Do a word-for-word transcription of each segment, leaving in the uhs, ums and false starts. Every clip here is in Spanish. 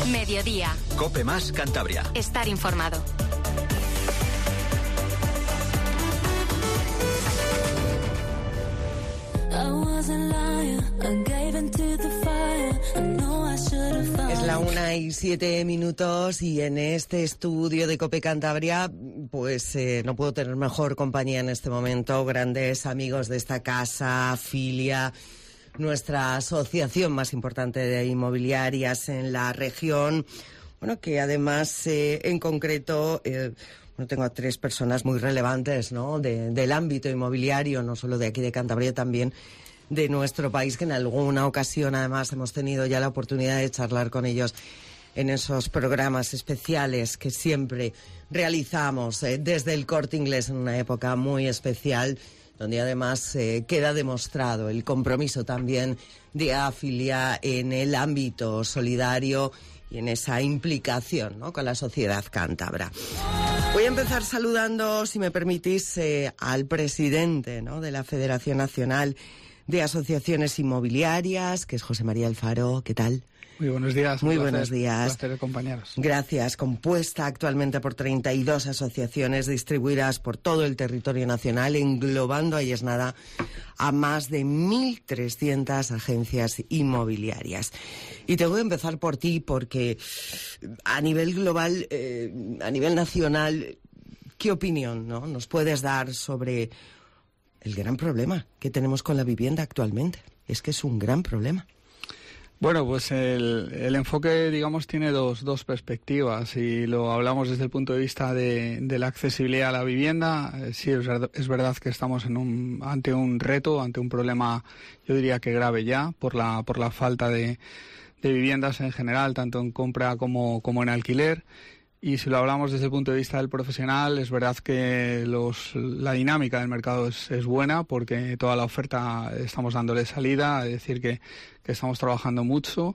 Mediodía. COPE más Cantabria. Estar informado. Es la una y siete minutos y en este estudio de COPE Cantabria pues eh, no puedo tener mejor compañía en este momento. Grandes amigos de esta casa, Filia, nuestra asociación más importante de inmobiliarias en la región. Bueno, que además eh, en concreto... Eh, Bueno, tengo a tres personas muy relevantes, ¿no?, de, del ámbito inmobiliario, no solo de aquí de Cantabria, también de nuestro país, que en alguna ocasión además hemos tenido ya la oportunidad de charlar con ellos en esos programas especiales que siempre realizamos eh, desde el Corte Inglés en una época muy especial, donde además eh, queda demostrado el compromiso también de Afilia en el ámbito solidario y en esa implicación, ¿no?, con la sociedad cántabra. Voy a empezar saludando, si me permitís, eh, al presidente, ¿no?, de la Federación Nacional de Asociaciones Inmobiliarias, que es José María Alfaro. ¿Qué tal? Muy buenos días. Muy un placer, buenos días. Un placer, compañeros. Gracias. Compuesta actualmente por treinta y dos asociaciones distribuidas por todo el territorio nacional, englobando, ahí es nada, a más de mil trescientas agencias inmobiliarias. Y te voy a empezar por ti porque a nivel global, eh, a nivel nacional, ¿qué opinión, no, nos puedes dar sobre el gran problema que tenemos con la vivienda actualmente? Es que es un gran problema. Bueno, pues el, el enfoque, digamos, tiene dos, dos perspectivas y lo hablamos desde el punto de vista de, de la accesibilidad a la vivienda. Eh, sí, es, es verdad que estamos en un, ante un reto, ante un problema, yo diría que grave ya, por la, por la falta de, de viviendas en general, tanto en compra como, como en alquiler. Y si lo hablamos desde el punto de vista del profesional, es verdad que los, la dinámica del mercado es, es buena porque toda la oferta estamos dándole salida, es decir, que, que estamos trabajando mucho,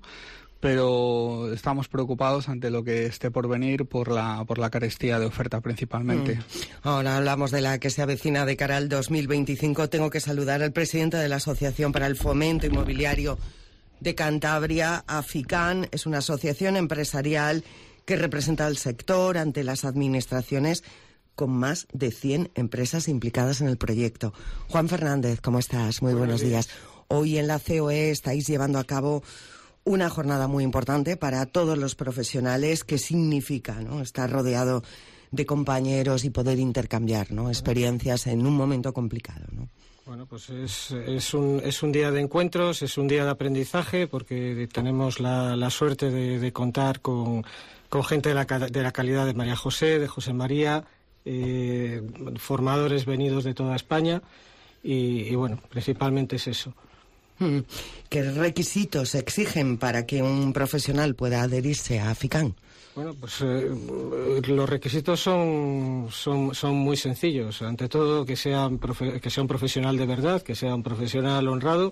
pero estamos preocupados ante lo que esté por venir por la, por la carestía de oferta principalmente. Mm. Ahora hablamos de la que se avecina de cara al dos mil veinticinco. Tengo que saludar al presidente de la Asociación para el Fomento Inmobiliario de Cantabria, AFICAN. Es una asociación empresarial que representa al sector ante las administraciones, con más de cien empresas implicadas en el proyecto. Juan Fernández, ¿cómo estás? Muy buenos, buenos días. días. Hoy en la C O E estáis llevando a cabo una jornada muy importante para todos los profesionales. ¿Qué significa, ¿no?, estar rodeado de compañeros y poder intercambiar, ¿no?, experiencias en un momento complicado, ¿no? Bueno, pues es, es, un, es un día de encuentros, es un día de aprendizaje, porque tenemos la, la suerte de, de contar con, con gente de la, de la calidad de María José, de José María, eh, formadores venidos de toda España, y, y bueno, principalmente es eso. ¿Qué requisitos se exigen para que un profesional pueda adherirse a AFICAN? Bueno, pues eh, los requisitos son, son son muy sencillos. Ante todo, que sea, profe, que sea un profesional de verdad, que sea un profesional honrado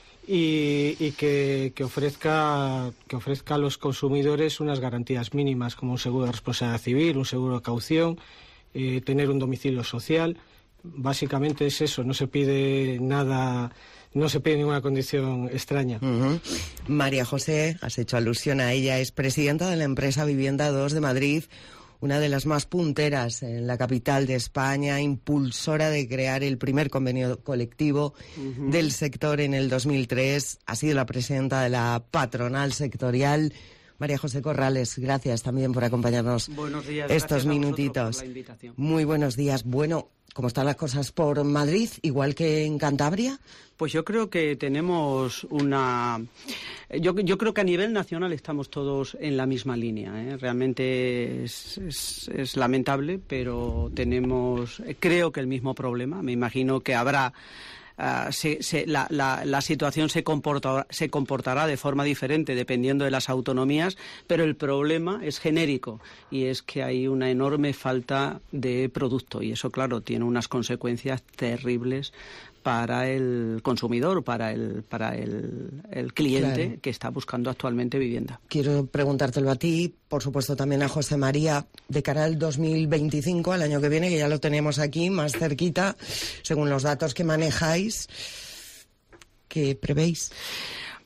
y, y que, que ofrezca que ofrezca a los consumidores unas garantías mínimas, como un seguro de responsabilidad civil, un seguro de caución, eh, tener un domicilio social. Básicamente es eso, no se pide nada... No se pide ninguna condición extraña. Uh-huh. María José, has hecho alusión a ella, es presidenta de la empresa Vivienda dos de Madrid, una de las más punteras en la capital de España, impulsora de crear el primer convenio colectivo uh-huh. del sector en el dos mil tres. Ha sido la presidenta de la patronal sectorial. María José Corrales, gracias también por acompañarnos. Buenos días, estos minutitos. Por la invitación. Muy buenos días. Bueno, ¿cómo están las cosas por Madrid, igual que en Cantabria? Pues yo creo que tenemos una... Yo, yo creo que a nivel nacional estamos todos en la misma línea, ¿eh? Realmente es, es, es lamentable, pero tenemos, creo que el mismo problema. Me imagino que habrá... Uh, se, se, la, la, la situación se comporta, se comportará de forma diferente dependiendo de las autonomías, pero el problema es genérico y es que hay una enorme falta de producto y eso, claro, tiene unas consecuencias terribles para el consumidor, para el para el, el cliente claro. que está buscando actualmente vivienda. Quiero preguntártelo a ti, por supuesto también a José María, de cara al dos mil veinticinco, al año que viene, que ya lo tenemos aquí más cerquita, según los datos que manejáis, ¿qué prevéis?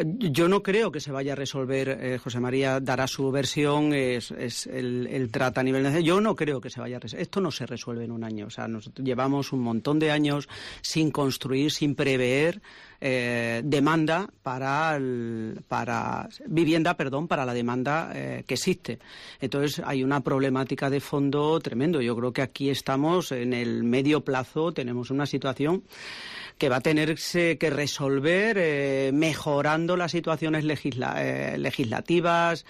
Yo no creo que se vaya a resolver, eh, José María dará su versión, es, es el, el trata a nivel nacional. Yo no creo que se vaya a resolver. Esto no se resuelve en un año. O sea, nosotros llevamos un montón de años sin construir, sin prever eh, demanda para, el, para vivienda, perdón, para la demanda eh, que existe. Entonces hay una problemática de fondo tremendo. Yo creo que aquí estamos en el medio plazo, tenemos una situación que va a tenerse que resolver eh, mejorando las situaciones legisla eh, legislativas,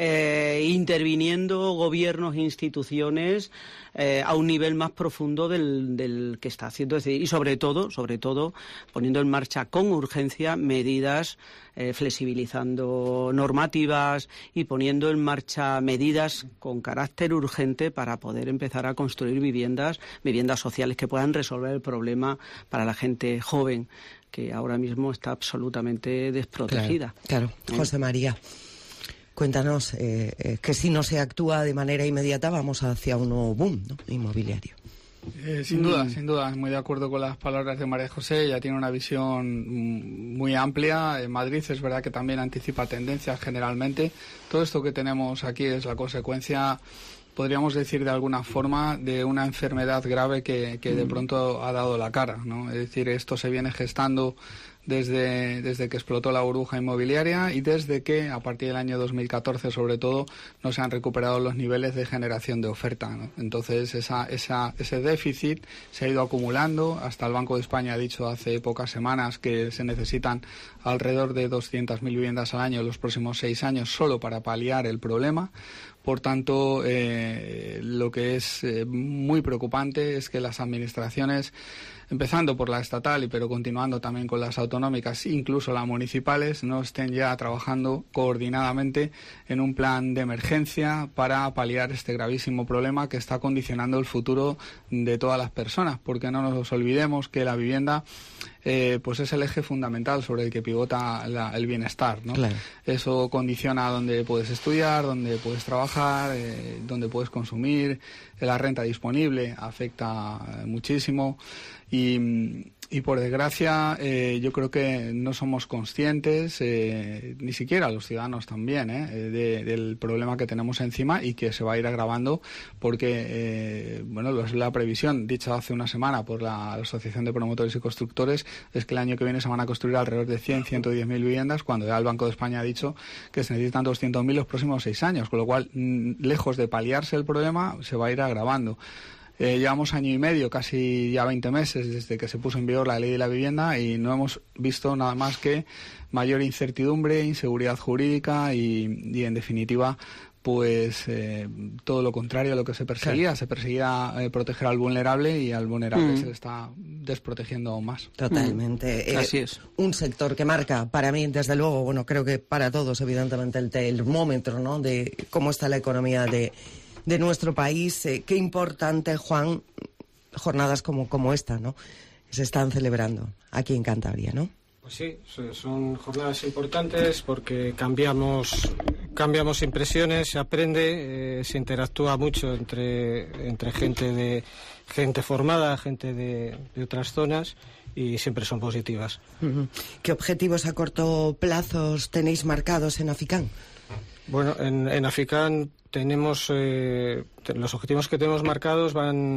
eh, interviniendo gobiernos e instituciones eh, a un nivel más profundo del, del que está haciendo. Es decir, y sobre todo, sobre todo, poniendo en marcha con urgencia medidas, eh, flexibilizando normativas y poniendo en marcha medidas con carácter urgente para poder empezar a construir viviendas, viviendas sociales que puedan resolver el problema para la gente joven, que ahora mismo está absolutamente desprotegida. Claro, claro. José María, cuéntanos eh, eh, que si no se actúa de manera inmediata vamos hacia un nuevo boom, ¿no?, inmobiliario. Eh, sin duda, mm. sin duda, muy de acuerdo con las palabras de María José. Ella tiene una visión muy amplia. En Madrid es verdad que también anticipa tendencias generalmente. Todo esto que tenemos aquí es la consecuencia, podríamos decir de alguna forma, de una enfermedad grave que, que de pronto ha dado la cara, ¿no? Es decir, esto se viene gestando desde, desde que explotó la burbuja inmobiliaria y desde que, a partir del año dos mil catorce sobre todo, no se han recuperado los niveles de generación de oferta, ¿no? Entonces, esa, esa, ese déficit se ha ido acumulando. Hasta el Banco de España ha dicho hace pocas semanas que se necesitan alrededor de doscientas mil viviendas al año en los próximos seis años solo para paliar el problema. Por tanto, eh, lo que es eh, muy preocupante es que las administraciones, empezando por la estatal y pero continuando también con las autonómicas, incluso las municipales, no estén ya trabajando coordinadamente en un plan de emergencia para paliar este gravísimo problema que está condicionando el futuro de todas las personas, porque no nos olvidemos que la vivienda eh, pues es el eje fundamental sobre el que pivota la, el bienestar, ¿no? Claro. Eso condiciona dónde puedes estudiar, dónde puedes trabajar, eh, dónde puedes consumir. La renta disponible afecta muchísimo. Y, y por desgracia eh, yo creo que no somos conscientes, eh, ni siquiera los ciudadanos también, eh, de, del problema que tenemos encima y que se va a ir agravando porque, eh, bueno, la previsión dicha hace una semana por la Asociación de Promotores y Constructores es que el año que viene se van a construir alrededor de cien, ciento diez mil viviendas, cuando ya el Banco de España ha dicho que se necesitan doscientos mil los próximos seis años, con lo cual, lejos de paliarse el problema, se va a ir agravando. Eh, llevamos año y medio, casi ya veinte meses desde que se puso en vigor la ley de la vivienda y no hemos visto nada más que mayor incertidumbre, inseguridad jurídica y, y en definitiva, pues eh, todo lo contrario a lo que se perseguía. Claro. Se perseguía eh, proteger al vulnerable y al vulnerable mm. se le está desprotegiendo aún más. Totalmente. Mm. Eh, Así es. Un sector que marca, para mí, desde luego, bueno, creo que para todos, evidentemente, el termómetro, ¿no?, de cómo está la economía de... de nuestro país. Eh, qué importante, Juan, jornadas como, como esta, ¿no?, se están celebrando aquí en Cantabria, ¿no? Pues sí, son jornadas importantes porque cambiamos cambiamos impresiones, se aprende, eh, se interactúa mucho entre, entre gente de gente formada, gente de, de otras zonas y siempre son positivas. Uh-huh. ¿Qué objetivos a corto plazo tenéis marcados en Aficán? Bueno, en, en Aficán tenemos eh, los objetivos que tenemos marcados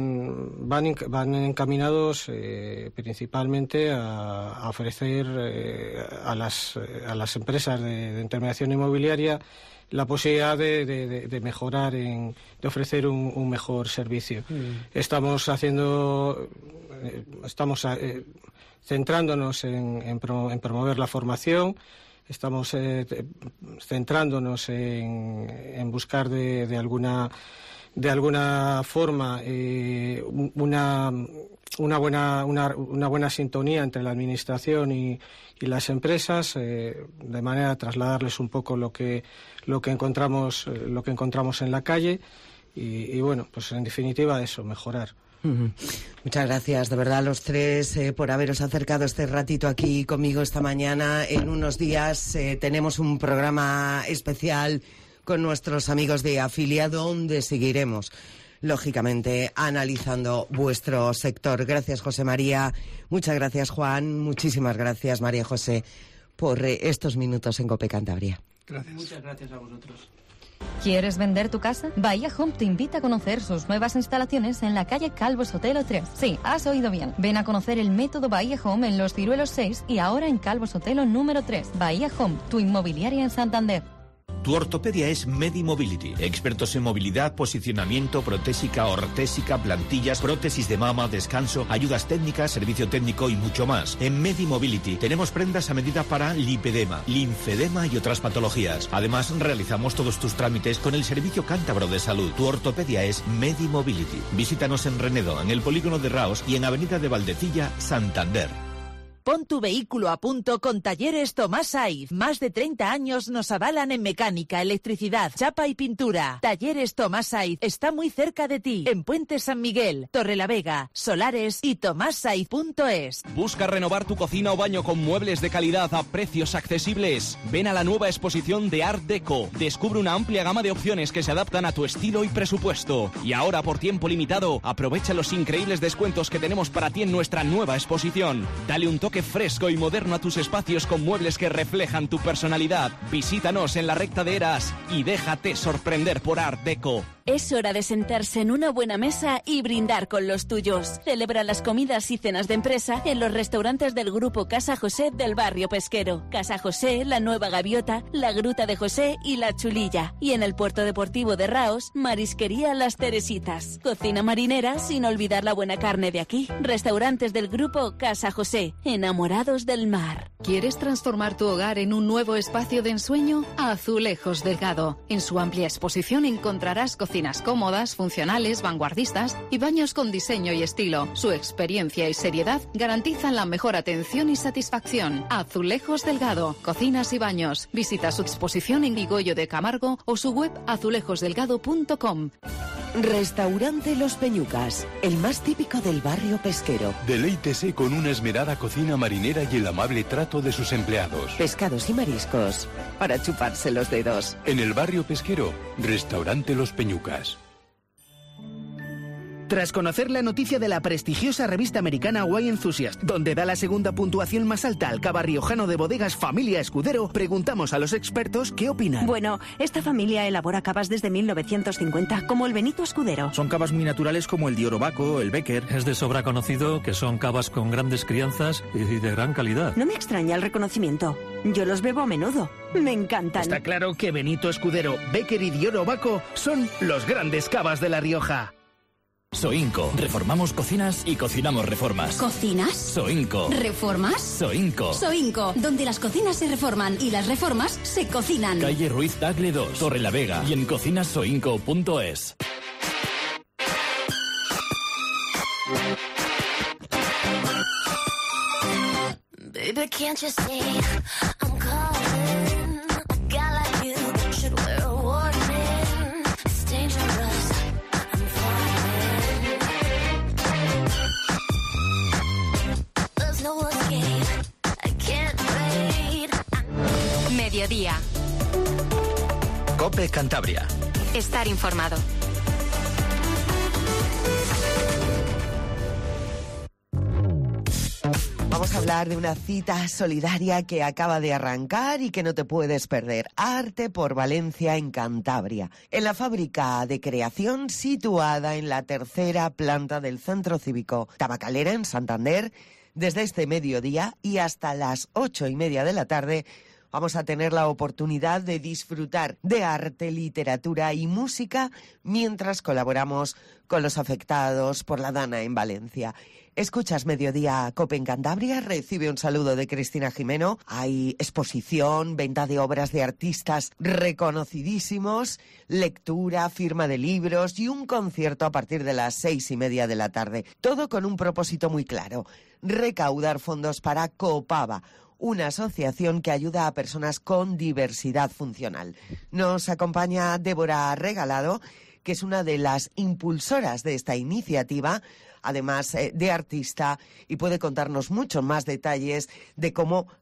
van van van encaminados eh, principalmente a, a ofrecer eh, a las a las empresas de, de intermediación inmobiliaria la posibilidad de, de, de mejorar, en, de ofrecer un, un mejor servicio. Mm. Estamos haciendo, eh, estamos eh, centrándonos en, en, pro, en promover la formación. Estamos eh, centrándonos en, en buscar de, de alguna de alguna forma eh, una una buena una, una buena sintonía entre la administración y, y las empresas, eh, de manera de trasladarles un poco lo que lo que encontramos lo que encontramos en la calle y, y bueno, pues en definitiva eso, mejorar. Uh-huh. Muchas gracias, de verdad, a los tres eh, por haberos acercado este ratito aquí conmigo esta mañana. En unos días eh, tenemos un programa especial con nuestros amigos de Afilia, donde seguiremos, lógicamente, analizando vuestro sector. Gracias, José María. Muchas gracias, Juan. Muchísimas gracias, María José, por eh, estos minutos en COPE Cantabria. Gracias. Muchas gracias a vosotros. ¿Quieres vender tu casa? Bahía Home te invita a conocer sus nuevas instalaciones en la calle Calvo Sotelo tres. Sí, has oído bien. Ven a conocer el método Bahía Home en Los Ciruelos seis y ahora en Calvo Sotelo número tres. Bahía Home, tu inmobiliaria en Santander. Tu ortopedia es MediMobility. Expertos en movilidad, posicionamiento, protésica, ortésica, plantillas, prótesis de mama, descanso, ayudas técnicas, servicio técnico y mucho más. En MediMobility tenemos prendas a medida para lipedema, linfedema y otras patologías. Además, realizamos todos tus trámites con el Servicio Cántabro de Salud. Tu ortopedia es MediMobility. Visítanos en Renedo, en el polígono de Raos y en Avenida de Valdecilla, Santander. Pon tu vehículo a punto con Talleres Tomás Saiz. Más de treinta años nos avalan en mecánica, electricidad, chapa y pintura. Talleres Tomás Saiz está muy cerca de ti. En Puente San Miguel, Torrelavega, Solares y tomás saiz punto es. ¿Busca renovar tu cocina o baño con muebles de calidad a precios accesibles? Ven a la nueva exposición de Art Deco. Descubre una amplia gama de opciones que se adaptan a tu estilo y presupuesto. Y ahora, por tiempo limitado, aprovecha los increíbles descuentos que tenemos para ti en nuestra nueva exposición. Dale un toque fresco y moderno a tus espacios con muebles que reflejan tu personalidad. Visítanos en la recta de Eras y déjate sorprender por Art Deco. Es hora de sentarse en una buena mesa y brindar con los tuyos. Celebra las comidas y cenas de empresa en los restaurantes del Grupo Casa José del barrio Pesquero. Casa José, La Nueva Gaviota, La Gruta de José y La Chulilla. Y en el Puerto Deportivo de Raos, Marisquería Las Teresitas. Cocina marinera sin olvidar la buena carne de aquí. Restaurantes del Grupo Casa José. Enamorados del mar. ¿Quieres transformar tu hogar en un nuevo espacio de ensueño? Azulejos Delgado. En su amplia exposición encontrarás cocinas cómodas, funcionales, vanguardistas y baños con diseño y estilo. Su experiencia y seriedad garantizan la mejor atención y satisfacción. Azulejos Delgado. Cocinas y baños. Visita su exposición en Vigollo de Camargo o su web azulejos delgado punto com. Restaurante Los Peñucas, el más típico del barrio pesquero. Deleítese con una esmerada cocina marinera y el amable trato de sus empleados. Pescados y mariscos, para chuparse los dedos. En el barrio pesquero, Restaurante Los Peñucas. Tras conocer la noticia de la prestigiosa revista americana Wine Enthusiast, donde da la segunda puntuación más alta al cava riojano de bodegas Familia Escudero, preguntamos a los expertos qué opinan. Bueno, esta familia elabora cavas desde mil novecientos cincuenta, como el Benito Escudero. Son cavas muy naturales como el Diorobaco, el Becker. Es de sobra conocido que son cavas con grandes crianzas y de gran calidad. No me extraña el reconocimiento. Yo los bebo a menudo. Me encantan. Está claro que Benito Escudero, Becker y Diorobaco son los grandes cavas de La Rioja. Soinco. Reformamos cocinas y cocinamos reformas. ¿Cocinas? Soinco. ¿Reformas? Soinco. Soinco, donde las cocinas se reforman y las reformas se cocinan. Calle Ruiz Tagle dos, Torrelavega y en cocinas soinco punto es. Baby, can't you see I'm calling? A guy like you should wear a warning. It's dangerous. I'm falling. There's no escape. I can't wait. Mediodía. COPE Cantabria. Estar informado. Vamos a hablar de una cita solidaria que acaba de arrancar y que no te puedes perder. Arte por Valencia en Cantabria. En la fábrica de creación situada en la tercera planta del Centro Cívico Tabacalera en Santander, desde este mediodía y hasta las ocho y media de la tarde, vamos a tener la oportunidad de disfrutar de arte, literatura y música mientras colaboramos con los afectados por la Dana en Valencia. Escuchas Mediodía COPE en Cantabria, recibe un saludo de Cristina Jimeno. Hay exposición, venta de obras de artistas reconocidísimos, lectura, firma de libros y un concierto a partir de las seis y media de la tarde. Todo con un propósito muy claro: recaudar fondos para Copava, una asociación que ayuda a personas con diversidad funcional. Nos acompaña Débora Regalado, que es una de las impulsoras de esta iniciativa, además eh, de artista, y puede contarnos muchos más detalles de cómo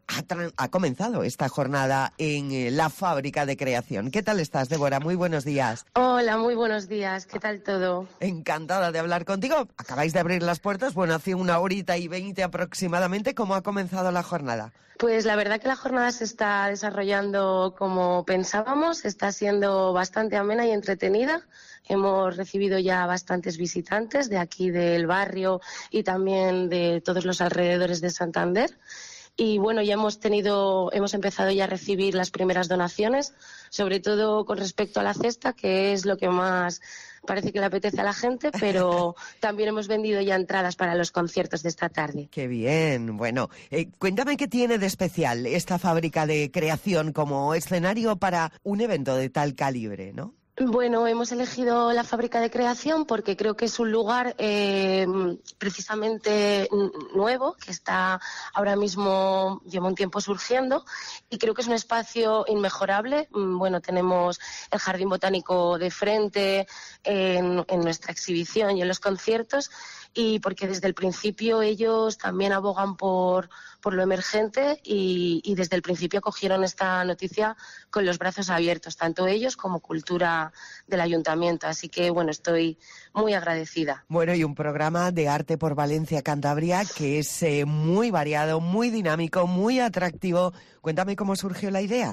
ha, ha comenzado esta jornada en eh, la fábrica de creación. ¿Qué tal estás, Débora? Muy buenos días. Hola, muy buenos días. ¿Qué tal todo? Encantada de hablar contigo. Acabáis de abrir las puertas, bueno, hace una horita y veinte aproximadamente. ¿Cómo ha comenzado la jornada? Pues la verdad que la jornada se está desarrollando como pensábamos, está siendo bastante amena y entretenida. Hemos recibido ya bastantes visitantes de aquí del barrio y también de todos los alrededores de Santander. Y bueno, ya hemos tenido, hemos empezado ya a recibir las primeras donaciones, sobre todo con respecto a la cesta, que es lo que más parece que le apetece a la gente, pero también hemos vendido ya entradas para los conciertos de esta tarde. ¡Qué bien! Bueno, eh, cuéntame qué tiene de especial esta fábrica de creación como escenario para un evento de tal calibre, ¿no? Bueno, hemos elegido la fábrica de creación porque creo que es un lugar eh, precisamente nuevo, que está ahora mismo, lleva un tiempo surgiendo, y creo que es un espacio inmejorable. Bueno, tenemos el Jardín Botánico de frente en, en nuestra exhibición y en los conciertos, y porque desde el principio ellos también abogan por, por lo emergente y, y desde el principio acogieron esta noticia con los brazos abiertos, tanto ellos como Cultura del Ayuntamiento. Así que, bueno, estoy muy agradecida. Bueno, y un programa de arte por Valencia, Cantabria, que es eh, muy variado, muy dinámico, muy atractivo. Cuéntame cómo surgió la idea.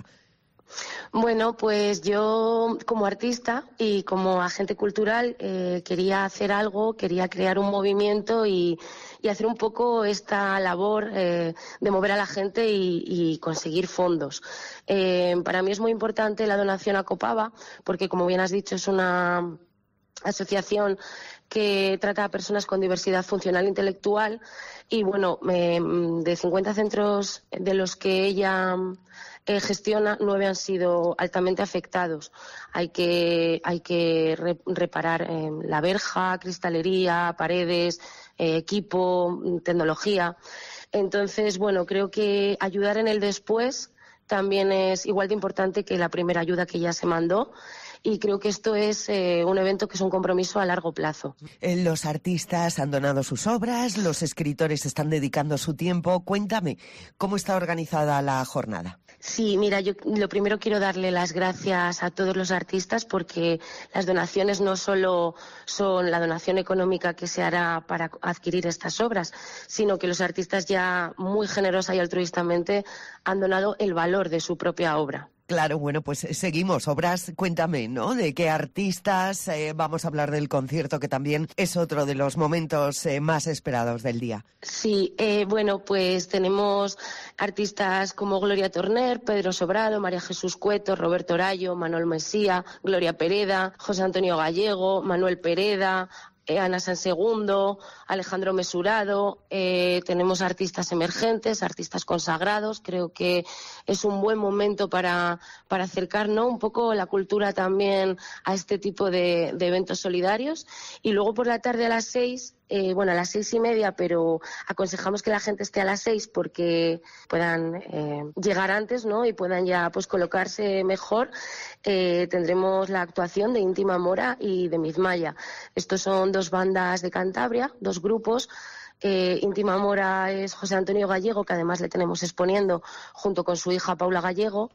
Bueno, pues yo como artista y como agente cultural eh, quería hacer algo, quería crear un movimiento y, y hacer un poco esta labor eh, de mover a la gente y, y conseguir fondos. Eh, para mí es muy importante la donación a Copava porque, como bien has dicho, es una asociación que trata a personas con diversidad funcional intelectual y, bueno, eh, de cincuenta centros de los que ella eh, gestiona, nueve han sido altamente afectados. Hay que, hay que re, reparar eh, la verja, cristalería, paredes, eh, equipo, tecnología. Entonces, bueno, creo que ayudar en el después también es igual de importante que la primera ayuda que ya se mandó. Y creo que esto es eh, un evento que es un compromiso a largo plazo. Los artistas han donado sus obras, los escritores están dedicando su tiempo. Cuéntame, ¿cómo está organizada la jornada? Sí, mira, yo lo primero quiero darle las gracias a todos los artistas porque las donaciones no solo son la donación económica que se hará para adquirir estas obras, sino que los artistas ya muy generosa y altruistamente han donado el valor de su propia obra. Claro, bueno, pues seguimos. Obras, cuéntame, ¿no? ¿De qué artistas? Eh, vamos a hablar del concierto, que también es otro de los momentos eh, más esperados del día. Sí, eh, bueno, pues tenemos artistas como Gloria Torner, Pedro Sobrado, María Jesús Cueto, Roberto Orayo, Manuel Mesía, Gloria Pereda, José Antonio Gallego, Manuel Pereda, Ana Sansegundo, Alejandro Mesurado, eh, tenemos artistas emergentes, artistas consagrados. Creo que es un buen momento para, para acercar, ¿no?, un poco la cultura también a este tipo de, de eventos solidarios. Y luego por la tarde a las seis, eh, bueno, a las seis y media, pero aconsejamos que la gente esté a las seis porque puedan eh, llegar antes, ¿no?, y puedan ya pues colocarse mejor. Eh, tendremos la actuación de Íntima Mora y de Mizmaya. Estos son dos bandas de Cantabria, dos grupos. Eh, Íntima Mora es José Antonio Gallego, que además le tenemos exponiendo junto con su hija Paula Gallego.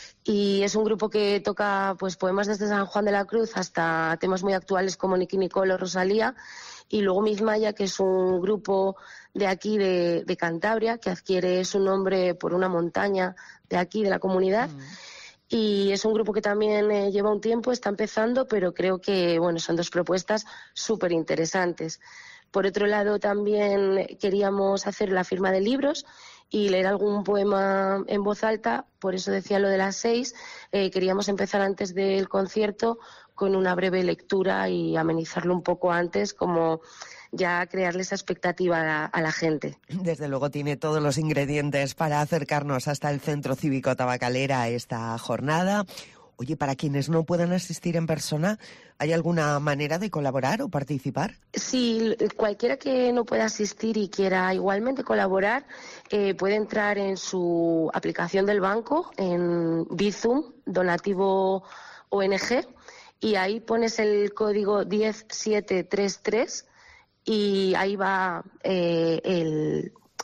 Y es un grupo que toca pues poemas desde San Juan de la Cruz hasta temas muy actuales como Nicky Nicole o Rosalía. Y luego Mizmaya, que es un grupo de aquí de, de Cantabria, que adquiere su nombre por una montaña de aquí, de la comunidad. Mm. Y es un grupo que también eh, lleva un tiempo, está empezando, pero creo que bueno, son dos propuestas súper interesantes. Por otro lado, también queríamos hacer la firma de libros y leer algún poema en voz alta, por eso decía lo de las seis. Eh, queríamos empezar antes del concierto con una breve lectura y amenizarlo un poco antes, como ya crearle esa expectativa a la, a la gente. Desde luego tiene todos los ingredientes para acercarnos hasta el Centro Cívico Tabacalera a esta jornada. Oye, para quienes no puedan asistir en persona, ¿hay alguna manera de colaborar o participar? Sí, cualquiera que no pueda asistir y quiera igualmente colaborar, eh, puede entrar en su aplicación del banco, en Bizum, Donativo O N G, y ahí pones el código diez siete treinta y tres y ahí va eh, el...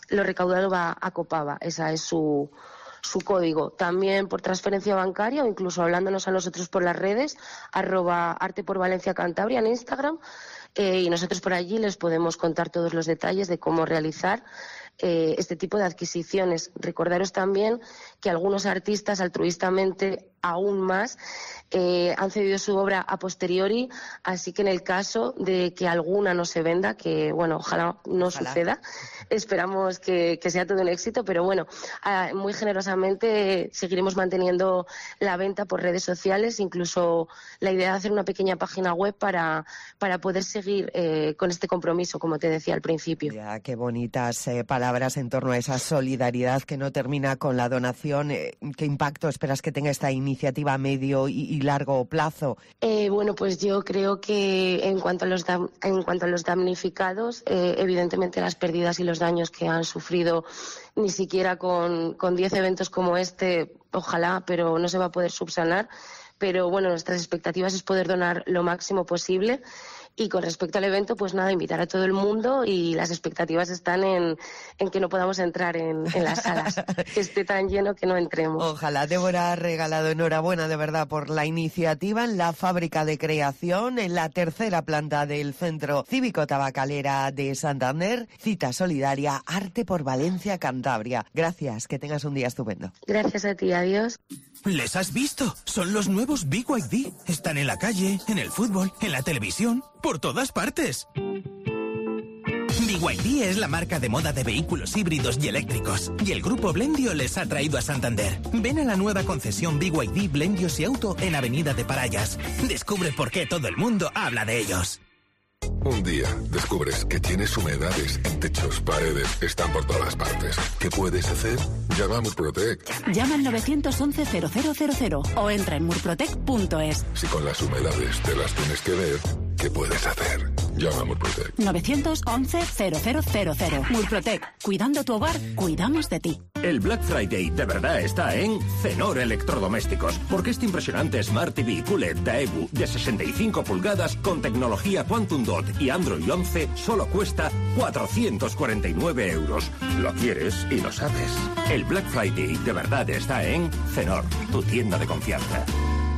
lo recaudado va a Copava, esa es su, su código. También por transferencia bancaria o incluso hablándonos a nosotros por las redes, arroba Arte por Valencia Cantabria en Instagram, eh, y nosotros por allí les podemos contar todos los detalles de cómo realizar eh, este tipo de adquisiciones. Recordaros también que algunos artistas altruistamente aún más eh, han cedido su obra a posteriori, así que en el caso de que alguna no se venda, que bueno, ojalá no ojalá. suceda, esperamos que, que sea todo un éxito, pero bueno, eh, muy generosamente seguiremos manteniendo la venta por redes sociales, incluso la idea de hacer una pequeña página web para, para poder seguir eh, con este compromiso, como te decía al principio. Ya, qué bonitas eh, palabras en torno a esa solidaridad que no termina con la donación. Eh, ¿Qué impacto esperas que tenga esta iniciativa a medio y, y largo plazo? Eh, bueno, pues yo creo que en cuanto a los, dam- en cuanto a los damnificados, eh, evidentemente las pérdidas y los daños que han sufrido, ni siquiera con, con diez eventos como este, ojalá, pero no se va a poder subsanar. Pero bueno, nuestras expectativas es poder donar lo máximo posible. Y con respecto al evento, pues nada, invitar a todo el mundo, y las expectativas están en, en que no podamos entrar en, en las salas, que esté tan lleno que no entremos. Ojalá. Débora ha regalado, enhorabuena de verdad por la iniciativa en la fábrica de creación, en la tercera planta del Centro Cívico Tabacalera de Santander. Cita solidaria, Arte por Valencia Cantabria. Gracias, que tengas un día estupendo. Gracias a ti, adiós. ¿Les has visto? Son los nuevos B Y D. Están en la calle, en el fútbol, en la televisión, por todas partes. B Y D es la marca de moda de vehículos híbridos y eléctricos, y el grupo Blendio les ha traído a Santander. Ven a la nueva concesión B Y D Blendios y Auto en Avenida de Parayas. Descubre por qué todo el mundo habla de ellos. Un día descubres que tienes humedades en techos, paredes, están por todas partes. ¿Qué puedes hacer? Llama a Murprotec. Llama al nueve once cero cero cero cero o entra en murprotec punto es. Si con las humedades te las tienes que ver, ¿qué puedes hacer? Llama a Murprotec. nueve once cero cero cero cero. Murprotec. Cuidando tu hogar, cuidamos de ti. El Black Friday de verdad está en Cenor Electrodomésticos, porque este impresionante Smart T V Q L E D Daewoo de sesenta y cinco pulgadas con tecnología Quantum Dot y Android once solo cuesta cuatrocientos cuarenta y nueve euros. Lo quieres y lo sabes. El Black Friday de verdad está en Cenor, tu tienda de confianza.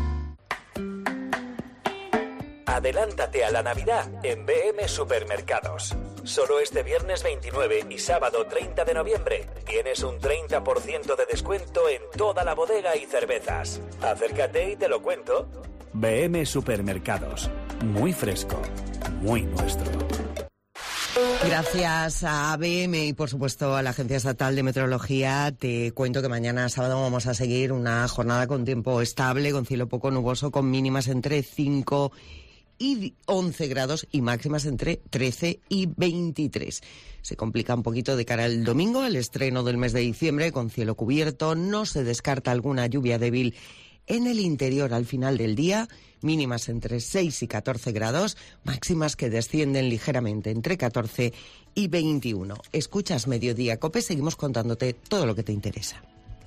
Adelántate a la Navidad en B M Supermercados. Solo este viernes veintinueve y sábado treinta de noviembre tienes un treinta por ciento de descuento en toda la bodega y cervezas. Acércate y te lo cuento. B M Supermercados. Muy fresco, muy nuestro. Gracias a B M y por supuesto a la Agencia Estatal de Meteorología. Te cuento que mañana sábado vamos a seguir una jornada con tiempo estable, con cielo poco nuboso, con mínimas entre cinco y once grados y máximas entre trece y veintitrés. Se complica un poquito de cara al domingo, el estreno del mes de diciembre, con cielo cubierto. No se descarta alguna lluvia débil en el interior al final del día. Mínimas entre seis y catorce grados, máximas que descienden ligeramente entre catorce y veintiuno. Escuchas Mediodía Cope, seguimos contándote todo lo que te interesa.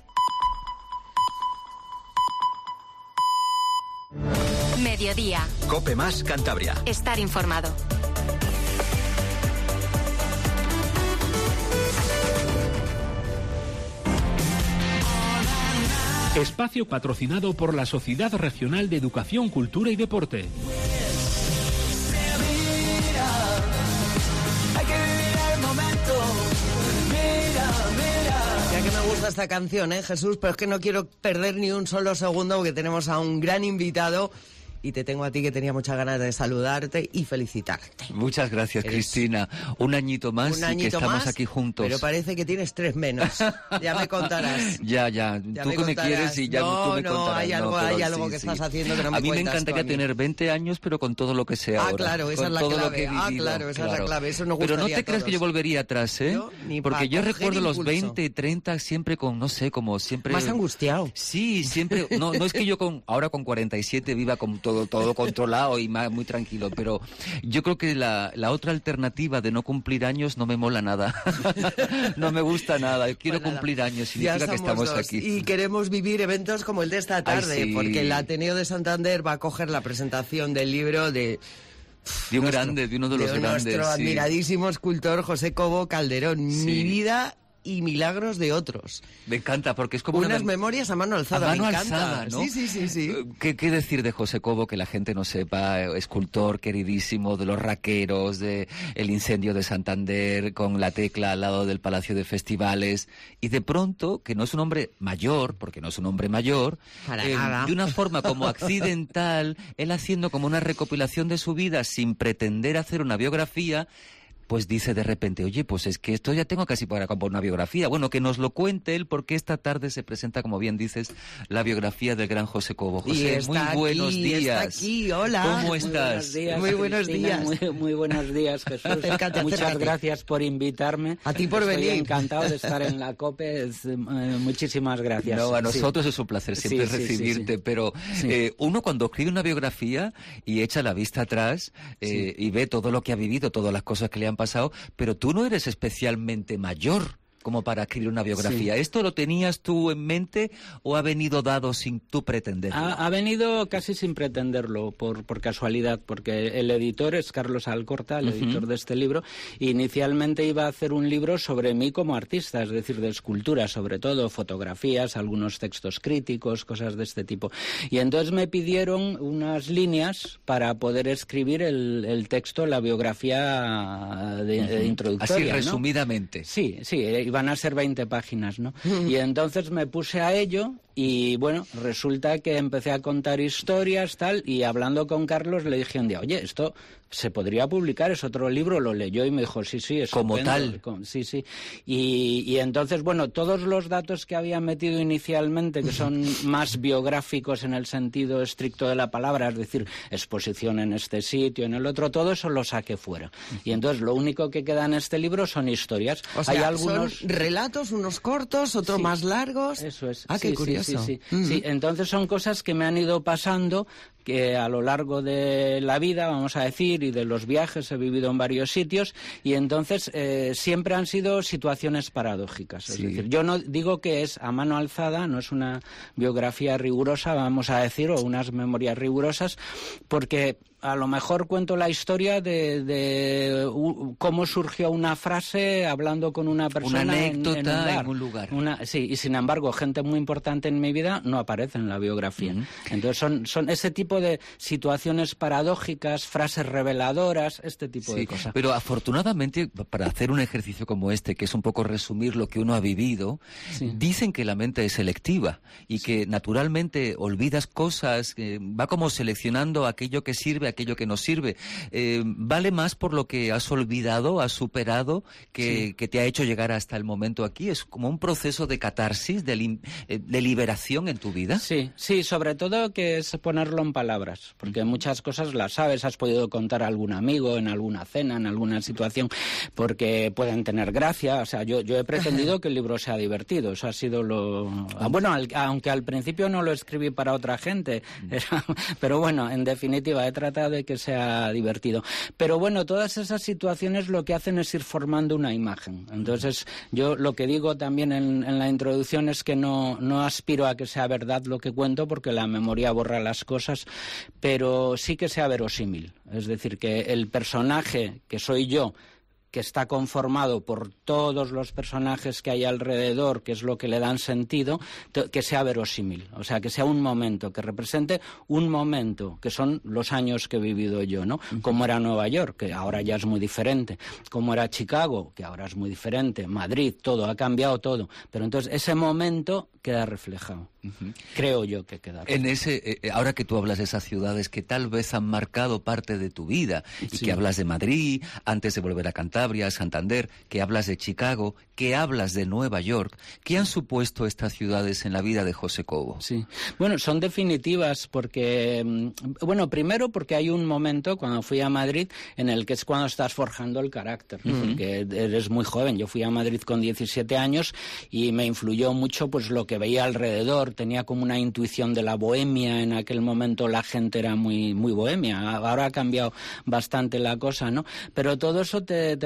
Mediodía. Cope más Cantabria. Estar informado. Espacio patrocinado por la Sociedad Regional de Educación, Cultura y Deporte. Ya que me gusta esta canción, ¿eh, Jesús? Pero es que no quiero perder ni un solo segundo porque tenemos a un gran invitado. Y te tengo a ti, que tenía muchas ganas de saludarte y felicitarte. Muchas gracias, Eres Cristina. Un añito más un añito y que estamos más, aquí juntos. Pero parece que tienes tres menos. Ya me contarás. Ya, ya. ya tú me, que me quieres y ya no, tú me no, contarás. Hay algo, no, hay algo sí, que sí. estás haciendo que no me A mí cuentas me encantaría tú, tener veinte años, pero con todo lo que sé ah, ahora. claro, esa con es la todo clave. Lo que he vivido, ah, claro, esa claro. es la clave. Eso nos Pero no gustaría te creas que yo volvería atrás, ¿eh? Yo, ni Porque yo recuerdo impulso. los veinte, treinta, siempre con, no sé, como siempre... Más angustiado. Sí, siempre... No, no es que yo con ahora con cuarenta y siete viva con todo, todo controlado y más, muy tranquilo, pero yo creo que la, la otra alternativa de no cumplir años no me mola nada. No me gusta nada. Yo quiero pues cumplir años, significa que estamos dos. aquí. Y queremos vivir eventos como el de esta tarde, Ay, sí. porque el Ateneo de Santander va a coger la presentación del libro de De un Nuestro- grande, de uno de los de grandes. nuestro sí. admiradísimo escultor José Cobo Calderón. Sí. Mi vida y milagros de otros. Me encanta porque es como Unas una... memorias a mano alzada, A mano me encanta. alzada, ¿no? Sí, sí, sí, sí. ¿Qué, ¿Qué decir de José Cobo que la gente no sepa? Escultor queridísimo de los raqueros, de el incendio de Santander, con la tecla al lado del Palacio de Festivales. Y de pronto, que no es un hombre mayor, porque no es un hombre mayor, Para eh, nada. de una forma como accidental, él haciendo como una recopilación de su vida sin pretender hacer una biografía, pues dice de repente, oye, pues es que esto ya tengo casi para componer una biografía. Bueno, que nos lo cuente él, porque esta tarde se presenta, como bien dices, la biografía del gran José Cobo. Y José, está muy buenos aquí, días. está aquí, hola. ¿Cómo Muy estás? buenos días, Muy buenos Cristina, días. Muy, muy buenos días, Jesús. Acércate, Muchas acércate. gracias por invitarme. A ti por Estoy venir. encantado de estar en la COPE. Es, eh, muchísimas gracias. No, a Sí. nosotros es un placer siempre Sí, sí, sí, recibirte, sí. pero Sí. eh, uno cuando escribe una biografía y echa la vista atrás eh, y ve todo lo que ha vivido, todas las cosas que le han pasado, pero tú no eres especialmente mayor como para escribir una biografía. Sí. ¿Esto lo tenías tú en mente o ha venido dado sin tú pretenderlo? Ha, ha venido casi sin pretenderlo, por, por casualidad, porque el editor es Carlos Alcorta, el Ujú. editor de este libro, y inicialmente iba a hacer un libro sobre mí como artista, es decir, de escultura, sobre todo, fotografías, algunos textos críticos, cosas de este tipo. Y entonces me pidieron unas líneas para poder escribir el, el texto, la biografía de, de introductoria. Así ¿no? resumidamente. Sí, sí, eh, iban a ser veinte páginas, ¿no? Y entonces me puse a ello y, bueno, resulta que empecé a contar historias, tal, y hablando con Carlos le dije un día, oye, esto se podría publicar, es otro libro, lo leyó y me dijo, sí, sí, es Como estupendo". tal. Con- Sí, sí. Y, y entonces, bueno, todos los datos que había metido inicialmente, que son más biográficos en el sentido estricto de la palabra, es decir, exposición en este sitio, en el otro, todo eso lo saqué fuera. Y entonces lo único que queda en este libro son historias. O sea, Hay algunos... son relatos, unos cortos, otros Sí. más largos. Eso es. Ah, qué Sí, sí, curioso. Sí, sí. Mm. Sí, entonces son cosas que me han ido pasando que a lo largo de la vida, vamos a decir, y de los viajes, he vivido en varios sitios, y entonces eh, siempre han sido situaciones paradójicas. Es Sí. decir, yo no digo que es a mano alzada, no es una biografía rigurosa, vamos a decir, o unas memorias rigurosas, porque a lo mejor cuento la historia de, de u- cómo surgió una frase hablando con una persona Una en- anécdota en, un bar. en un lugar. Una- sí, y sin embargo, gente muy importante en mi vida no aparece en la biografía. Entonces son, son ese tipo de situaciones paradójicas, frases reveladoras, este tipo Sí, de cosas. pero afortunadamente, para hacer un ejercicio como este, que es un poco resumir lo que uno ha vivido, dicen que la mente es selectiva y que naturalmente olvidas cosas, eh, va como seleccionando aquello que sirve, aquello que no sirve. Eh, vale más por lo que has olvidado, has superado, que, Sí. que te ha hecho llegar hasta el momento aquí. Es como un proceso de catarsis, de, lim- eh, de liberación en tu vida. Sí, sí, sobre todo que es ponerlo en palabras, porque muchas cosas las sabes, has podido contar a algún amigo en alguna cena, en alguna situación, porque pueden tener gracia. O sea, yo, yo he pretendido que el libro sea divertido, eso ha sido lo... Ah, bueno, al- aunque al principio no lo escribí para otra gente, era- pero bueno, en definitiva he tratado de que sea divertido. Pero bueno, todas esas situaciones lo que hacen es ir formando una imagen. Entonces, yo lo que digo también en, en la introducción es que no, no aspiro a que sea verdad lo que cuento, porque la memoria borra las cosas, pero sí que sea verosímil. Es decir, que el personaje que soy yo, que está conformado por todos los personajes que hay alrededor, que es lo que le dan sentido, to- que sea verosímil. O sea, que sea un momento, que represente un momento, que son los años que he vivido yo, ¿no? Como era Nueva York, que ahora ya es muy diferente. Como era Chicago, que ahora es muy diferente. Madrid, todo, ha cambiado todo. Pero entonces ese momento queda reflejado. Creo yo que queda reflejado. En ese, eh, ahora que tú hablas de esas ciudades que tal vez han marcado parte de tu vida y Sí. que hablas de Madrid, antes de volver a Cantabria, a Santander, que hablas de Chicago, que hablas de Nueva York, ¿qué han supuesto estas ciudades en la vida de José Cobo? Sí. Bueno, son definitivas porque, mm, bueno, primero porque hay un momento cuando fui a Madrid en el que es cuando estás forjando el carácter, Ujú. porque eres muy joven. Yo fui a Madrid con diecisiete años y me influyó mucho pues lo que veía alrededor. Tenía como una intuición de la bohemia. En aquel momento la gente era muy muy bohemia. Ahora ha cambiado bastante la cosa, ¿no? Pero todo eso te, te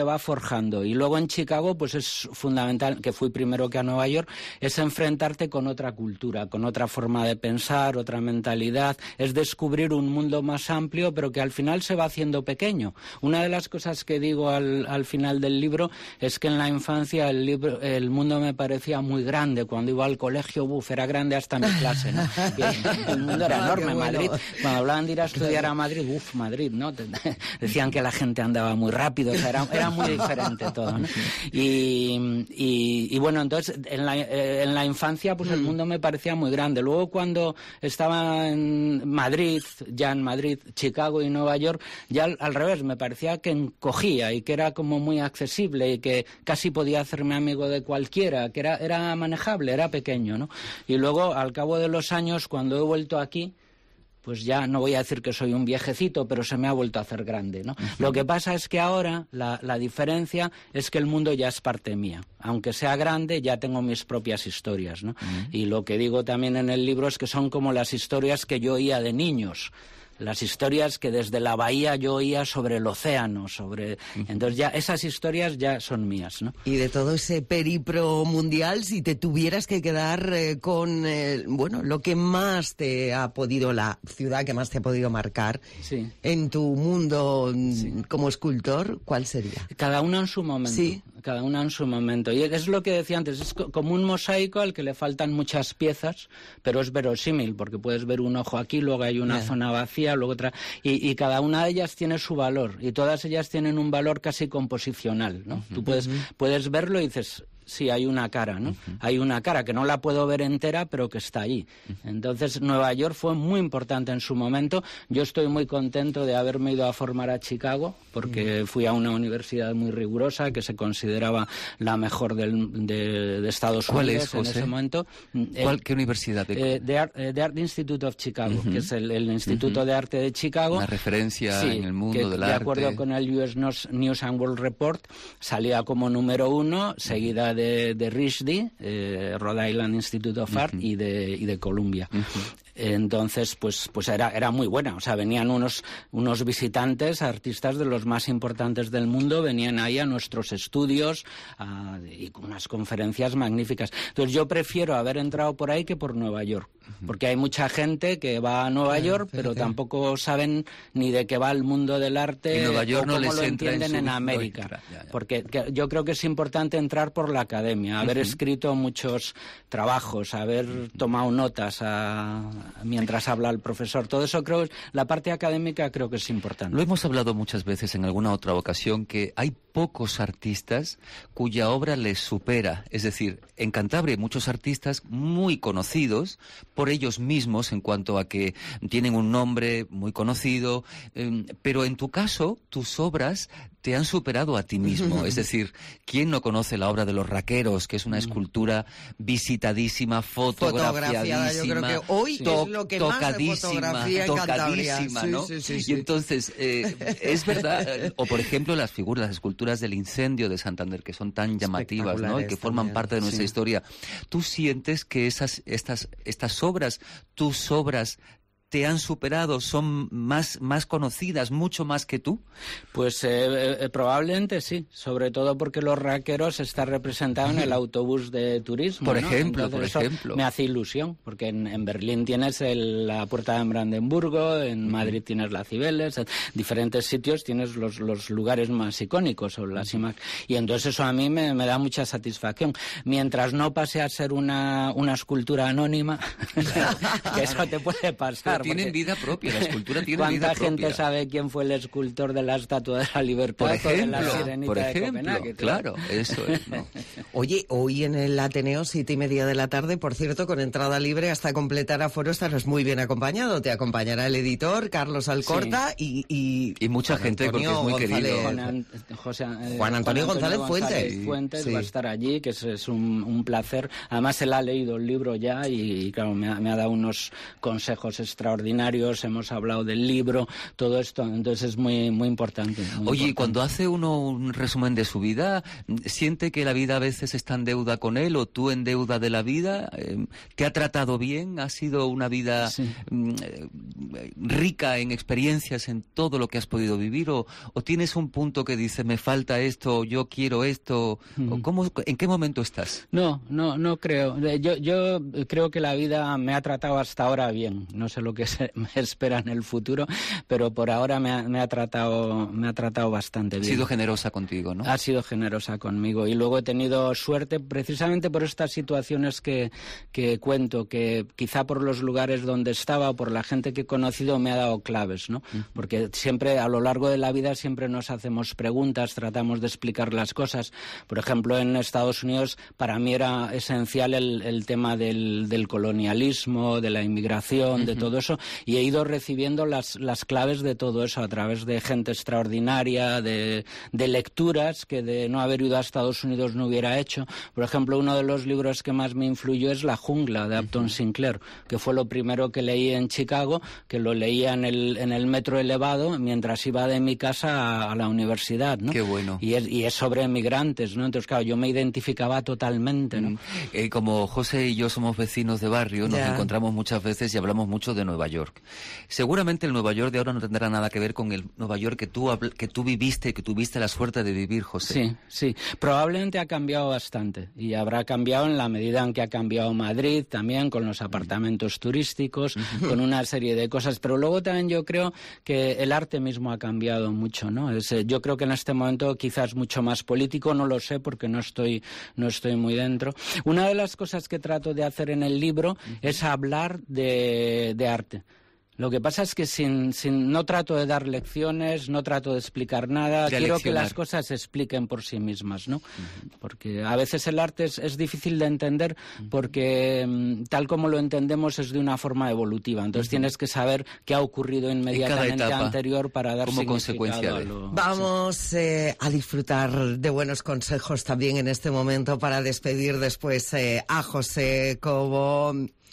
va forjando. Y luego en Chicago, pues es fundamental, que fui primero que a Nueva York, es enfrentarte con otra cultura, con otra forma de pensar, otra mentalidad, es descubrir un mundo más amplio, pero que al final se va haciendo pequeño. Una de las cosas que digo al, al final del libro es que en la infancia el, libro, el mundo me parecía muy grande. Cuando iba al colegio, buf, era grande hasta mi clase, ¿no? Y el, el mundo era enorme. Bueno. Madrid, cuando hablaban de ir a estudiar a Madrid, uff, Madrid, ¿no? Decían que la gente andaba muy rápido, o sea, era, era muy diferente todo, ¿no? Y, y, y bueno, entonces, en la, en la infancia, pues el mundo me parecía muy grande. Luego, cuando estaba en Madrid, ya en Madrid, Chicago y Nueva York, ya al, al revés, me parecía que encogía y que era como muy accesible y que casi podía hacerme amigo de cualquiera, que era, era manejable, era pequeño, ¿no? Y luego, al cabo de los años, cuando he vuelto aquí, pues ya no voy a decir que soy un viejecito, pero se me ha vuelto a hacer grande, ¿no? Uh-huh. Lo que pasa es que ahora la, la diferencia es que el mundo ya es parte mía. Aunque sea grande, ya tengo mis propias historias, ¿no? Uh-huh. Y lo que digo también en el libro es que son como las historias que yo oía de niños. Las historias que desde la bahía yo oía sobre el océano, sobre... Entonces ya esas historias ya son mías, ¿no? Y de todo ese periplo mundial, si te tuvieras que quedar eh, con, eh, bueno, lo que más te ha podido, la ciudad que más te ha podido marcar sí. en tu mundo sí. como escultor, ¿cuál sería? Cada uno en su momento. Sí. Cada una en su momento. Y es lo que decía antes, es como un mosaico al que le faltan muchas piezas, pero es verosímil, porque puedes ver un ojo aquí, luego hay una yeah. zona vacía, luego otra... Y, y cada una de ellas tiene su valor, y todas ellas tienen un valor casi composicional, ¿no? Uh-huh. Tú puedes, uh-huh. puedes verlo y dices... Sí, hay una cara, ¿no? Uh-huh. Hay una cara que no la puedo ver entera, pero que está allí. Uh-huh. Entonces, Nueva York fue muy importante en su momento. Yo estoy muy contento de haberme ido a formar a Chicago, porque uh-huh. fui a una universidad muy rigurosa, que se consideraba la mejor del, de, de Estados ¿Cuál Unidos es, en José? ese momento. ¿Cuál, ¿Qué universidad? Eh, The, Art, eh, The Art Institute of Chicago, uh-huh. que es el, el Instituto uh-huh. de Arte de Chicago. Una referencia sí, en el mundo que, del de arte. De acuerdo con el U S News and World Report, salía como número uno, seguida de, de Rich Eh, Rhode Island Institute of Art uh-huh. y de y de Columbia. Uh-huh. Entonces, pues pues era era muy buena. O sea, venían unos unos visitantes, artistas de los más importantes del mundo, venían ahí a nuestros estudios a, y con unas conferencias magníficas. Entonces, yo prefiero haber entrado por ahí que por Nueva York, porque hay mucha gente que va a Nueva York, pero fíjate. Tampoco saben ni de qué va el mundo del arte en Nueva York o cómo no les lo entra entienden en, en su... América. No, ya, ya. Porque que, yo creo que es importante entrar por la academia, haber uh-huh. escrito muchos trabajos, haber tomado notas a, mientras habla el profesor. Todo eso creo, la parte académica creo que es importante. Lo hemos hablado muchas veces en alguna otra ocasión, que hay pocos artistas cuya obra les supera. Es decir, en Cantabria hay muchos artistas muy conocidos por ellos mismos en cuanto a que tienen un nombre muy conocido, eh, pero en tu caso, tus obras te han superado a ti mismo. Es decir, ¿quién no conoce la obra de Los Raqueros, que es una escultura visitadísima, fotografiadísima, yo creo que hoy to- es lo que tocadísima, más se fotografía en tocadísima, Cantabria. ¿no? Sí, sí, sí, sí. Y entonces, eh, es verdad, o por ejemplo las figuras, las esculturas del incendio de Santander, que son tan llamativas, ¿no? Y que forman también, parte de nuestra sí. historia. ¿Tú sientes que esas, estas, estas obras, tus obras, te han superado, son más, más conocidas, mucho más que tú? Pues eh, eh, probablemente sí, sobre todo porque Los Raqueros está representado en el autobús de turismo. Por ¿no? ejemplo, Entonces, por eso ejemplo. me hace ilusión, porque en, en Berlín tienes el, la Puerta de Brandenburgo, en Madrid tienes la Cibeles, en diferentes sitios tienes los, los lugares más icónicos o las imágenes. Y entonces eso a mí me, me da mucha satisfacción. Mientras no pase a ser una, una escultura anónima, que eso te puede pasar. Pero tienen vida propia, la escultura tiene vida propia. ¿Cuánta gente propia? sabe quién fue el escultor de la Estatua de la Libertad? Por ejemplo, o de la Sirenita por de ejemplo, Copenhague? claro, eso es, ¿no? Oye, hoy en el Ateneo, siete y media de la tarde, por cierto, con entrada libre hasta completar aforo, estarás muy bien acompañado. Te acompañará el editor, Carlos Alcorta, sí. y, y... Y mucha Juan gente, Antonio porque es muy González. querido. Juan, An- José, eh, Juan Antonio Juan Antonio González Fuentes. González Fuentes Sí. va a estar allí, que es, es un, un placer. Además, él ha leído el libro ya y, y claro, me ha, me ha dado unos consejos extraordinarios extraordinarios, hemos hablado del libro, todo esto, entonces es muy, muy importante. Muy Oye, importante. y cuando hace uno un resumen de su vida, ¿siente que la vida a veces está en deuda con él o tú en deuda de la vida? ¿Te ha tratado bien? ¿Ha sido una vida sí. rica en experiencias, en todo lo que has podido vivir? ¿O, o tienes un punto que dice, me falta esto, yo quiero esto? Mm. ¿O cómo, ¿En qué momento estás? No, no, no creo. Yo, yo creo que la vida me ha tratado hasta ahora bien. No sé lo que se me espera en el futuro, pero por ahora me ha, me ha tratado, me ha tratado bastante bien. Ha sido generosa contigo, ¿no? Ha sido generosa conmigo. Y luego he tenido suerte precisamente por estas situaciones que, que cuento, que quizá por los lugares donde estaba o por la gente que he conocido me ha dado claves, ¿no? Uh-huh. Porque siempre, a lo largo de la vida, siempre nos hacemos preguntas, tratamos de explicar las cosas. Por ejemplo, en Estados Unidos, para mí era esencial el, el tema del, del colonialismo, de la inmigración, uh-huh. de todo eso, y he ido recibiendo las, las claves de todo eso a través de gente extraordinaria, de, de lecturas que de no haber ido a Estados Unidos no hubiera hecho. Por ejemplo, uno de los libros que más me influyó es La jungla, de Upton uh-huh. Sinclair, que fue lo primero que leí en Chicago, que lo leía en el, en el metro elevado mientras iba de mi casa a, a la universidad, ¿no? Qué bueno. Y es, y es sobre emigrantes, ¿no? Entonces, claro, yo me identificaba totalmente, ¿no? Eh, como José y yo somos vecinos de barrio, nos ya. encontramos muchas veces y hablamos mucho de Nueva York. Seguramente el Nueva York de ahora no tendrá nada que ver con el Nueva York que tú, que tú viviste, que tuviste la suerte de vivir, José. Sí, sí. Probablemente ha cambiado bastante y habrá cambiado en la medida en que ha cambiado Madrid también, con los apartamentos turísticos, uh-huh. con una serie de cosas. Pero luego también yo creo que el arte mismo ha cambiado mucho, ¿no? Es, yo creo que en este momento quizás mucho más político, no lo sé porque no estoy, no estoy muy dentro. Una de las cosas que trato de hacer en el libro uh-huh. es hablar de, de arte. Lo que pasa es que sin, sin, no trato de dar lecciones, no trato de explicar nada, de quiero leccionar. que las cosas se expliquen por sí mismas, ¿no? Uh-huh. Porque a veces el arte es, es difícil de entender porque tal como lo entendemos es de una forma evolutiva, entonces uh-huh. tienes que saber qué ha ocurrido inmediatamente anterior para dar como consecuencia a lo... Vamos sí. eh, a disfrutar de buenos consejos también en este momento para despedir después eh, a José Cobo.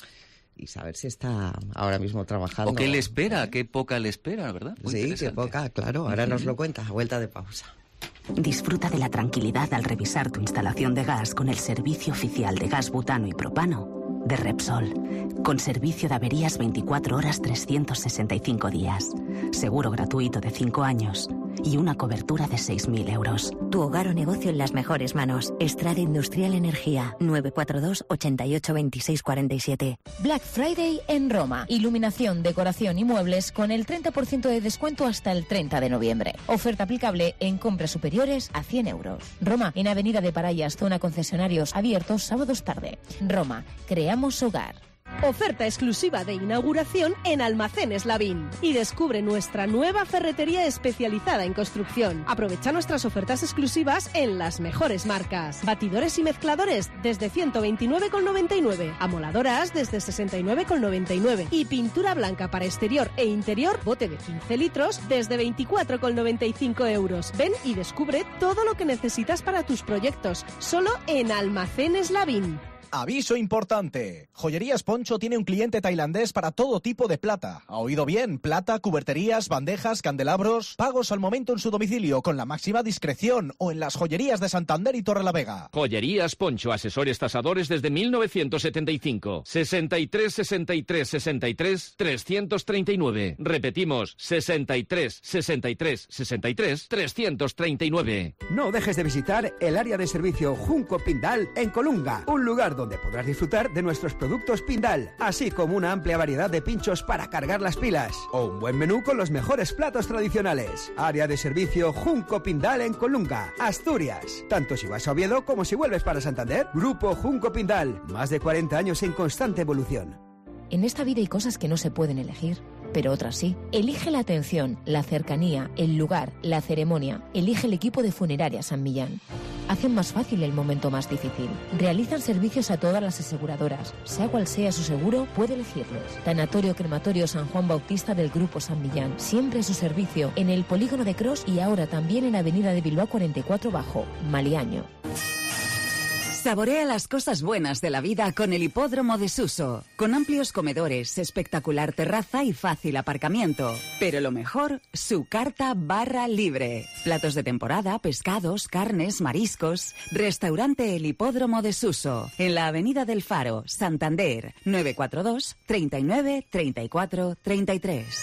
Y saber si está ahora mismo trabajando. O qué le espera, qué poca le espera, ¿verdad? Muy sí, qué poca, claro. Ahora uh-huh. nos lo cuenta, a vuelta de pausa. Disfruta de la tranquilidad al revisar tu instalación de gas con el servicio oficial de gas butano y propano de Repsol. Con servicio de averías veinticuatro horas trescientos sesenta y cinco días. Seguro gratuito de cinco años. Y una cobertura de seis mil euros. Tu hogar o negocio en las mejores manos. Estrada Industrial Energía. nueve cuatro dos, ocho ocho, dos seis cuatro siete. Black Friday en Roma. Iluminación, decoración y muebles con el treinta por ciento de descuento hasta el treinta de noviembre. Oferta aplicable en compras superiores a cien euros. Roma, en Avenida de Parayas, zona concesionarios, abiertos sábados tarde. Roma, creamos hogar. Oferta exclusiva de inauguración en Almacenes Lavín. Y descubre nuestra nueva ferretería especializada en construcción. Aprovecha nuestras ofertas exclusivas en las mejores marcas. Batidores y mezcladores desde ciento veintinueve con noventa y nueve. Amoladoras desde sesenta y nueve con noventa y nueve. Y pintura blanca para exterior e interior, bote de quince litros, desde veinticuatro con noventa y cinco euros. Ven y descubre todo lo que necesitas para tus proyectos. Solo en Almacenes Lavín. Aviso importante. Joyerías Poncho tiene un cliente tailandés para todo tipo de plata. ¿Ha oído bien? Plata, cuberterías, bandejas, candelabros. Pagos al momento en su domicilio con la máxima discreción o en las joyerías de Santander y Torrelavega. Joyerías Poncho, asesores tasadores desde mil novecientos setenta y cinco. sesenta y tres, sesenta y tres, sesenta y tres, trescientos treinta y nueve. Repetimos, sesenta y tres, sesenta y tres, sesenta y tres, trescientos treinta y nueve. No dejes de visitar el área de servicio Junco Pindal en Colunga, un lugar donde donde podrás disfrutar de nuestros productos Pindal, así como una amplia variedad de pinchos para cargar las pilas, o un buen menú con los mejores platos tradicionales. Área de servicio Junco Pindal en Colunga, Asturias. Tanto si vas a Oviedo como si vuelves para Santander. Grupo Junco Pindal, más de cuarenta años en constante evolución. En esta vida hay cosas que no se pueden elegir, pero otras sí. Elige la atención, la cercanía, el lugar, la ceremonia. Elige el equipo de Funeraria San Millán. Hacen más fácil el momento más difícil. Realizan servicios a todas las aseguradoras. Sea cual sea su seguro, puede elegirlos. Tanatorio Crematorio San Juan Bautista del Grupo San Millán. Siempre a su servicio en el Polígono de Cros y ahora también en Avenida de Bilbao cuarenta y cuatro Bajo, Maliaño. Saborea las cosas buenas de la vida con el Hipódromo de Suso, con amplios comedores, espectacular terraza y fácil aparcamiento. Pero lo mejor, su carta barra libre. Platos de temporada, pescados, carnes, mariscos. Restaurante El Hipódromo de Suso, en la Avenida del Faro, Santander, nueve cuatro dos, treinta y nueve, treinta y cuatro, treinta y tres.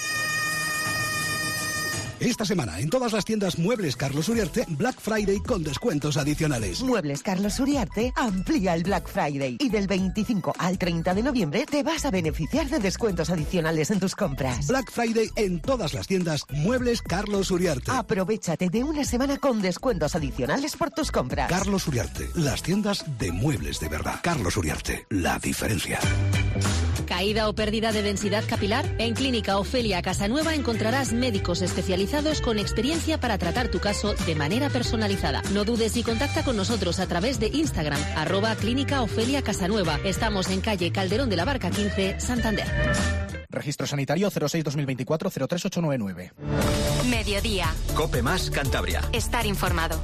Esta semana, en todas las tiendas Muebles Carlos Uriarte, Black Friday con descuentos adicionales. Muebles Carlos Uriarte amplía el Black Friday y del veinticinco al treinta de noviembre te vas a beneficiar de descuentos adicionales en tus compras. Black Friday en todas las tiendas Muebles Carlos Uriarte. Aprovechate de una semana con descuentos adicionales por tus compras. Carlos Uriarte, las tiendas de muebles de verdad. Carlos Uriarte, la diferencia. ¿Caída o pérdida de densidad capilar? En Clínica Ofelia Casanueva encontrarás médicos especializados con experiencia para tratar tu caso de manera personalizada. No dudes y contacta con nosotros a través de Instagram, arroba Clínica Ofelia Casanueva. Estamos en calle Calderón de la Barca quince, Santander. Registro sanitario cero seis dos mil veinticuatro cero tres ocho nueve nueve. Mediodía. Cope Más Cantabria. Estar informado.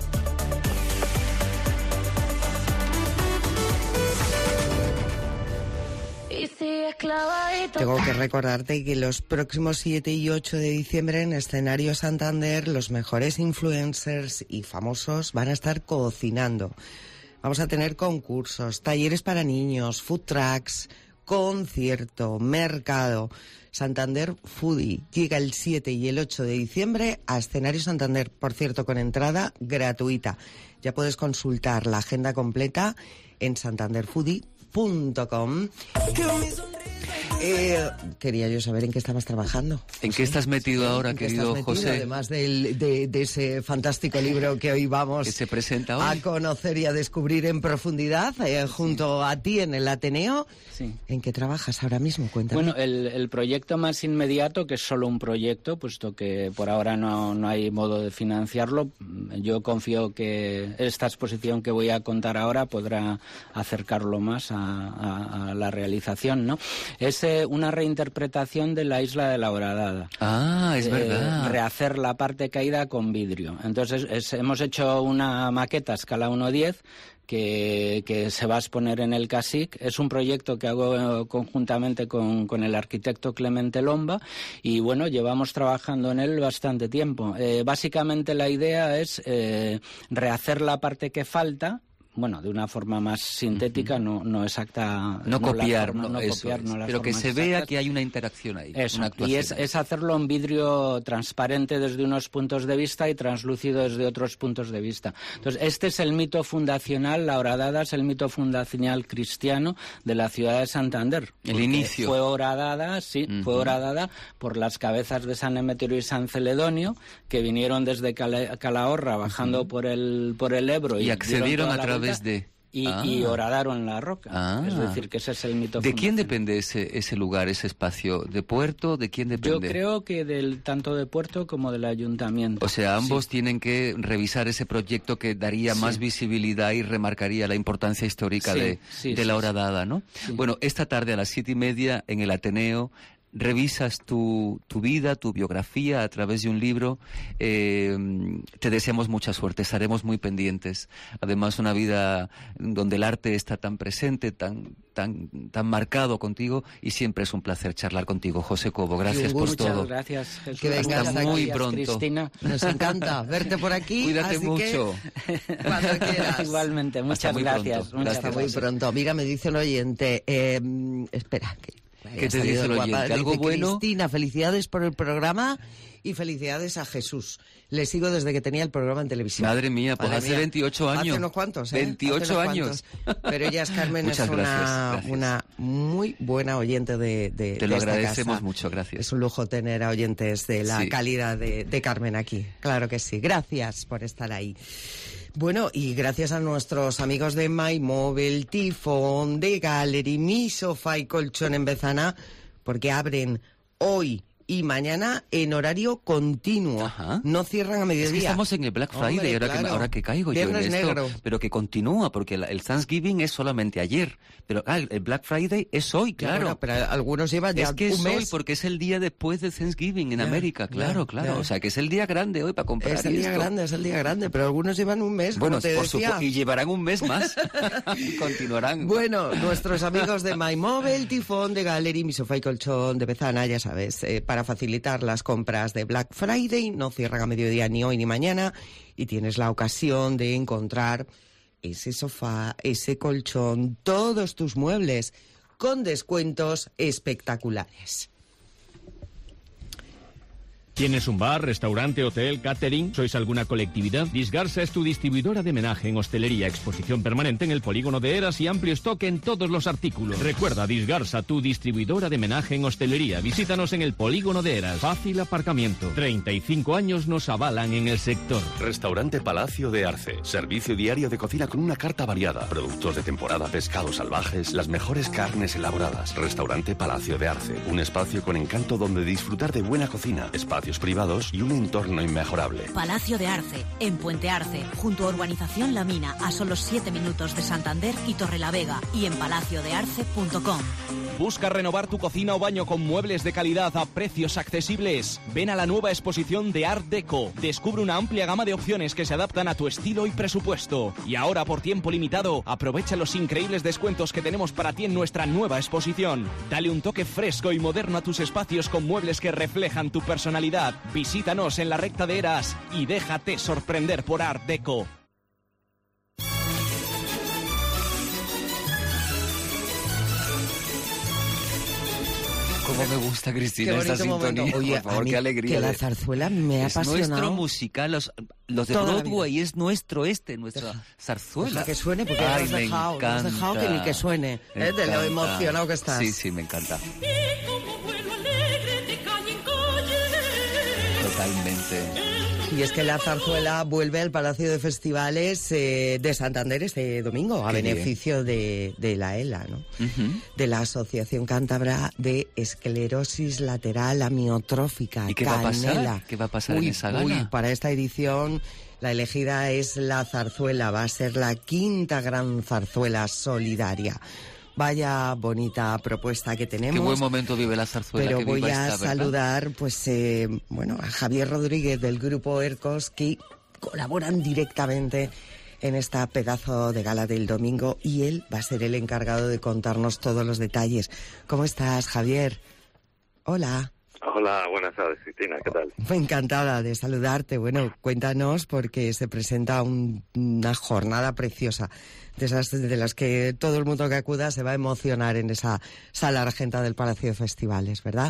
Tengo que recordarte que los próximos siete y ocho de diciembre en Escenario Santander los mejores influencers y famosos van a estar cocinando. Vamos a tener concursos, talleres para niños, food trucks, concierto, mercado. Santander Foodie llega el siete y el ocho de diciembre a Escenario Santander, por cierto, con entrada gratuita. Ya puedes consultar la agenda completa en santander foodie punto com. Eh, quería yo saber en qué estabas trabajando. ¿En qué estás metido ahora, ¿En qué querido estás metido, José? Además del, de, de ese fantástico libro que hoy vamos que se presenta hoy. a conocer y a descubrir en profundidad, eh, junto a ti en el Ateneo. Sí. ¿En qué trabajas ahora mismo? Cuéntame. Bueno, el, el proyecto más inmediato, que es solo un proyecto, puesto que por ahora no, no hay modo de financiarlo, yo confío que esta exposición que voy a contar ahora podrá acercarlo más a, a, a la realización, ¿no? Es eh, una reinterpretación de la Isla de la Horadada. Ah, es eh, verdad. Rehacer la parte caída con vidrio. Entonces, es, hemos hecho una maqueta a escala uno diez que, que se va a exponer en el CASIC. Es un proyecto que hago eh, conjuntamente con, con el arquitecto Clemente Lomba y, bueno, llevamos trabajando en él bastante tiempo. Eh, básicamente la idea es eh, rehacer la parte que falta, bueno, de una forma más sintética, uh-huh. no, no exacta. No, no copiar, forma, no, no eso copiar, es. no la Pero que se exactas. vea que hay una interacción ahí. Eso, una y es, es hacerlo en vidrio transparente desde unos puntos de vista y translúcido desde otros puntos de vista. Entonces, este es el mito fundacional, la Horadada es el mito fundacional cristiano de la ciudad de Santander. El inicio. Fue horadada, sí, uh-huh. fue horadada por las cabezas de San Emeterio y San Celedonio, que vinieron desde Cala- Calahorra, bajando uh-huh. por el por el Ebro. Y, y accedieron a través vuelta. de... Y, ah. y horadaron la roca. Ah. Es decir, que ese es el mito. ¿De quién depende ese, ese lugar, ese espacio? ¿De Puerto? ¿De quién depende? Yo creo que del tanto de Puerto como del Ayuntamiento. O sea, ambos sí. tienen que revisar ese proyecto que daría sí. más visibilidad y remarcaría la importancia histórica sí, de, sí, de sí, la horadada, ¿no? Sí. Bueno, esta tarde a las siete y media en el Ateneo revisas tu, tu vida, tu biografía a través de un libro. Eh, te deseamos mucha suerte, estaremos muy pendientes. Además, una vida donde el arte está tan presente, tan tan tan marcado contigo, y siempre es un placer charlar contigo, José Cobo. Gracias por Muchas todo. gracias, Jesús. Que vengas hasta muy aquí, pronto. Cristina. Nos encanta verte por aquí. Cuídate así mucho. Que, cuando quieras. Igualmente, muchas muy gracias. pronto. Muchas Hasta gracias. muy pronto. Mira, me dice un oyente, eh, espera, que ¿qué te dice el oyente? ¿Algo dice, bueno? Cristina, felicidades por el programa y felicidades a Jesús. Le sigo desde que tenía el programa en televisión. Madre mía, pues Madre hace mía. veintiocho años. Hace unos cuantos, ¿eh? veintiocho Hace unos años. cuantos. Pero ella es Carmen, es Muchas una, gracias, gracias. una muy buena oyente de, de Te lo de esta agradecemos casa. mucho, gracias. Es un lujo tener a oyentes de la Sí. calidad de, de Carmen aquí. Claro que sí. Gracias por estar ahí. Bueno, y gracias a nuestros amigos de MyMobile, Tifón, de Gallery, Mi Sofá y Colchón en Bezana, porque abren hoy y mañana en horario continuo. Ajá. No cierran a mediodía. Es que estamos en el Black Friday, Hombre, ahora, claro. que, ahora que caigo Viernes yo en esto, negro. pero que continúa, porque la- el Thanksgiving es solamente ayer, pero ah, el Black Friday es hoy, Ya, claro. bueno, pero algunos llevan ya es que un es mes. hoy, porque es el día después de Thanksgiving en Ya, América, claro, ya, claro. ya. O sea, que es el día grande hoy para comprar Es el día esto. grande, es el día grande, pero algunos llevan un mes, Bueno, como te por decía. supuesto, y llevarán un mes más. Continuarán. Bueno, nuestros amigos de MyMobile, Tifón, de Gallery, mi sofá y colchón de Bezana, ya sabes, eh, para facilitar las compras de Black Friday, no cierran a mediodía ni hoy ni mañana, y tienes la ocasión de encontrar ese sofá, ese colchón, todos tus muebles, con descuentos espectaculares. ¿Tienes un bar, restaurante, hotel, catering? ¿Sois alguna colectividad? Disgarsa es tu distribuidora de homenaje en hostelería, exposición permanente en el polígono de Eras y amplio stock en todos los artículos. Recuerda, Disgarsa, tu distribuidora de homenaje en hostelería. Visítanos en el polígono de Eras. Fácil aparcamiento. treinta y cinco años nos avalan en el sector. Restaurante Palacio de Arce. Servicio diario de cocina con una carta variada. Productos de temporada, pescados salvajes, las mejores carnes elaboradas. Restaurante Palacio de Arce. Un espacio con encanto donde disfrutar de buena cocina, espacios privados y un entorno inmejorable. Palacio de Arce, en Puente Arce, junto a Urbanización La Mina, a solo siete minutos de Santander y Torrelavega, y en palacio de arce punto com. ¿Busca renovar tu cocina o baño con muebles de calidad a precios accesibles? Ven a la nueva exposición de Art Deco. Descubre una amplia gama de opciones que se adaptan a tu estilo y presupuesto. Y ahora, por tiempo limitado, aprovecha los increíbles descuentos que tenemos para ti en nuestra nueva exposición. Dale un toque fresco y moderno a tus espacios con muebles que reflejan tu personalidad. Visítanos en la recta de Eras y déjate sorprender por Art Deco. Cómo me gusta, Cristina, Qué esta bonito sintonía. momento. Oye, por favor, a mí qué alegría. que la de- zarzuela me ha es apasionado. nuestro musical, los, los de Toda la Broadway, es nuestro este, nuestra zarzuela. Deja que suene, porque Ay, lo has me dejado, lo has dejado que encanta. ni que suene, Me ¿eh? De lo encanta. emocionado que estás. Sí, sí, me encanta. Totalmente. Y es que la zarzuela vuelve al Palacio de Festivales eh, de Santander este domingo, a Qué beneficio de, de la ELA, ¿no? Ujú. De la Asociación Cántabra de Esclerosis Lateral Amiotrófica. ¿Y qué va a pasar? Canela. ¿Qué va a pasar Uy, en esa gala? uy, para esta edición la elegida es la zarzuela, va a ser la quinta gran zarzuela solidaria. Vaya bonita propuesta que tenemos. Qué buen momento vive la zarzuela. Pero que voy viva a esta, ¿verdad? saludar pues eh, bueno, a Javier Rodríguez del Grupo ERCOS, que colaboran directamente en esta pedazo de gala del domingo, y él va a ser el encargado de contarnos todos los detalles. ¿Cómo estás, Javier? Hola. Hola, buenas tardes, Cristina, ¿qué tal? Encantada de saludarte. Bueno, cuéntanos, porque se presenta un- una jornada preciosa, de esas de las que todo el mundo que acuda se va a emocionar en esa sala argenta del Palacio de Festivales, ¿verdad?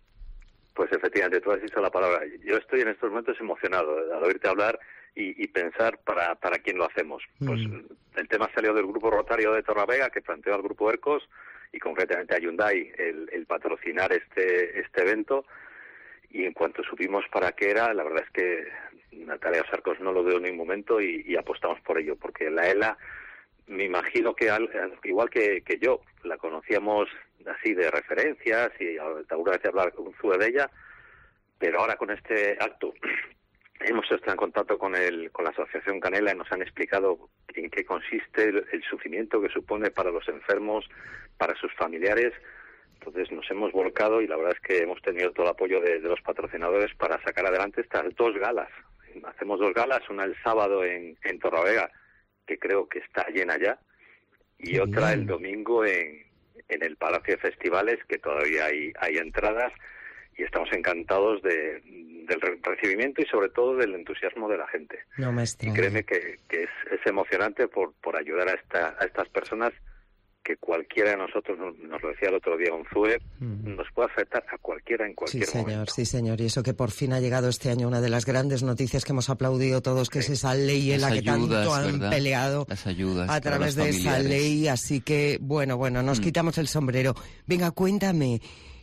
Pues efectivamente, tú has dicho la palabra. Yo estoy en estos momentos emocionado al oírte hablar y, y pensar para, para quién lo hacemos. Pues Mm. el tema salió del Grupo Rotario de Torrelavega, que planteó al Grupo ERCOS y concretamente a Hyundai el, el patrocinar este, este evento. Y en cuanto supimos para qué era, la verdad es que Natalia Sarcos no lo veo en ningún momento y, y apostamos por ello, porque la ELA, me imagino que al, igual que, que yo, la conocíamos así de referencias y alguna vez hablar con Zue de ella, pero ahora con este acto hemos estado en contacto con el con la Asociación Canela y nos han explicado en qué consiste el, el sufrimiento que supone para los enfermos, para sus familiares. Entonces nos hemos volcado y la verdad es que hemos tenido todo el apoyo de, de los patrocinadores para sacar adelante estas dos galas. Hacemos dos galas, una el sábado en, en Torrelavega, que creo que está llena ya, y Qué otra bien. el domingo en, en el Palacio de Festivales, que todavía hay, hay entradas, y estamos encantados de, del re- recibimiento y sobre todo del entusiasmo de la gente. No me Y extraña. créeme que, que es, es emocionante por, por ayudar a, esta, a estas personas que cualquiera de nosotros, nos, nos lo decía el otro día Unzue, Mm. nos puede afectar a cualquiera en Sí, cualquier señor, momento. sí, señor. Y eso que por fin ha llegado este año, una de las grandes noticias que hemos aplaudido todos, que es esa ley en la Las que ayudas, tanto han ¿verdad? peleado Las ayudas a para través los de esa familiares. ley. Así que, bueno, bueno, nos Mm. quitamos el sombrero. Venga, cuéntame,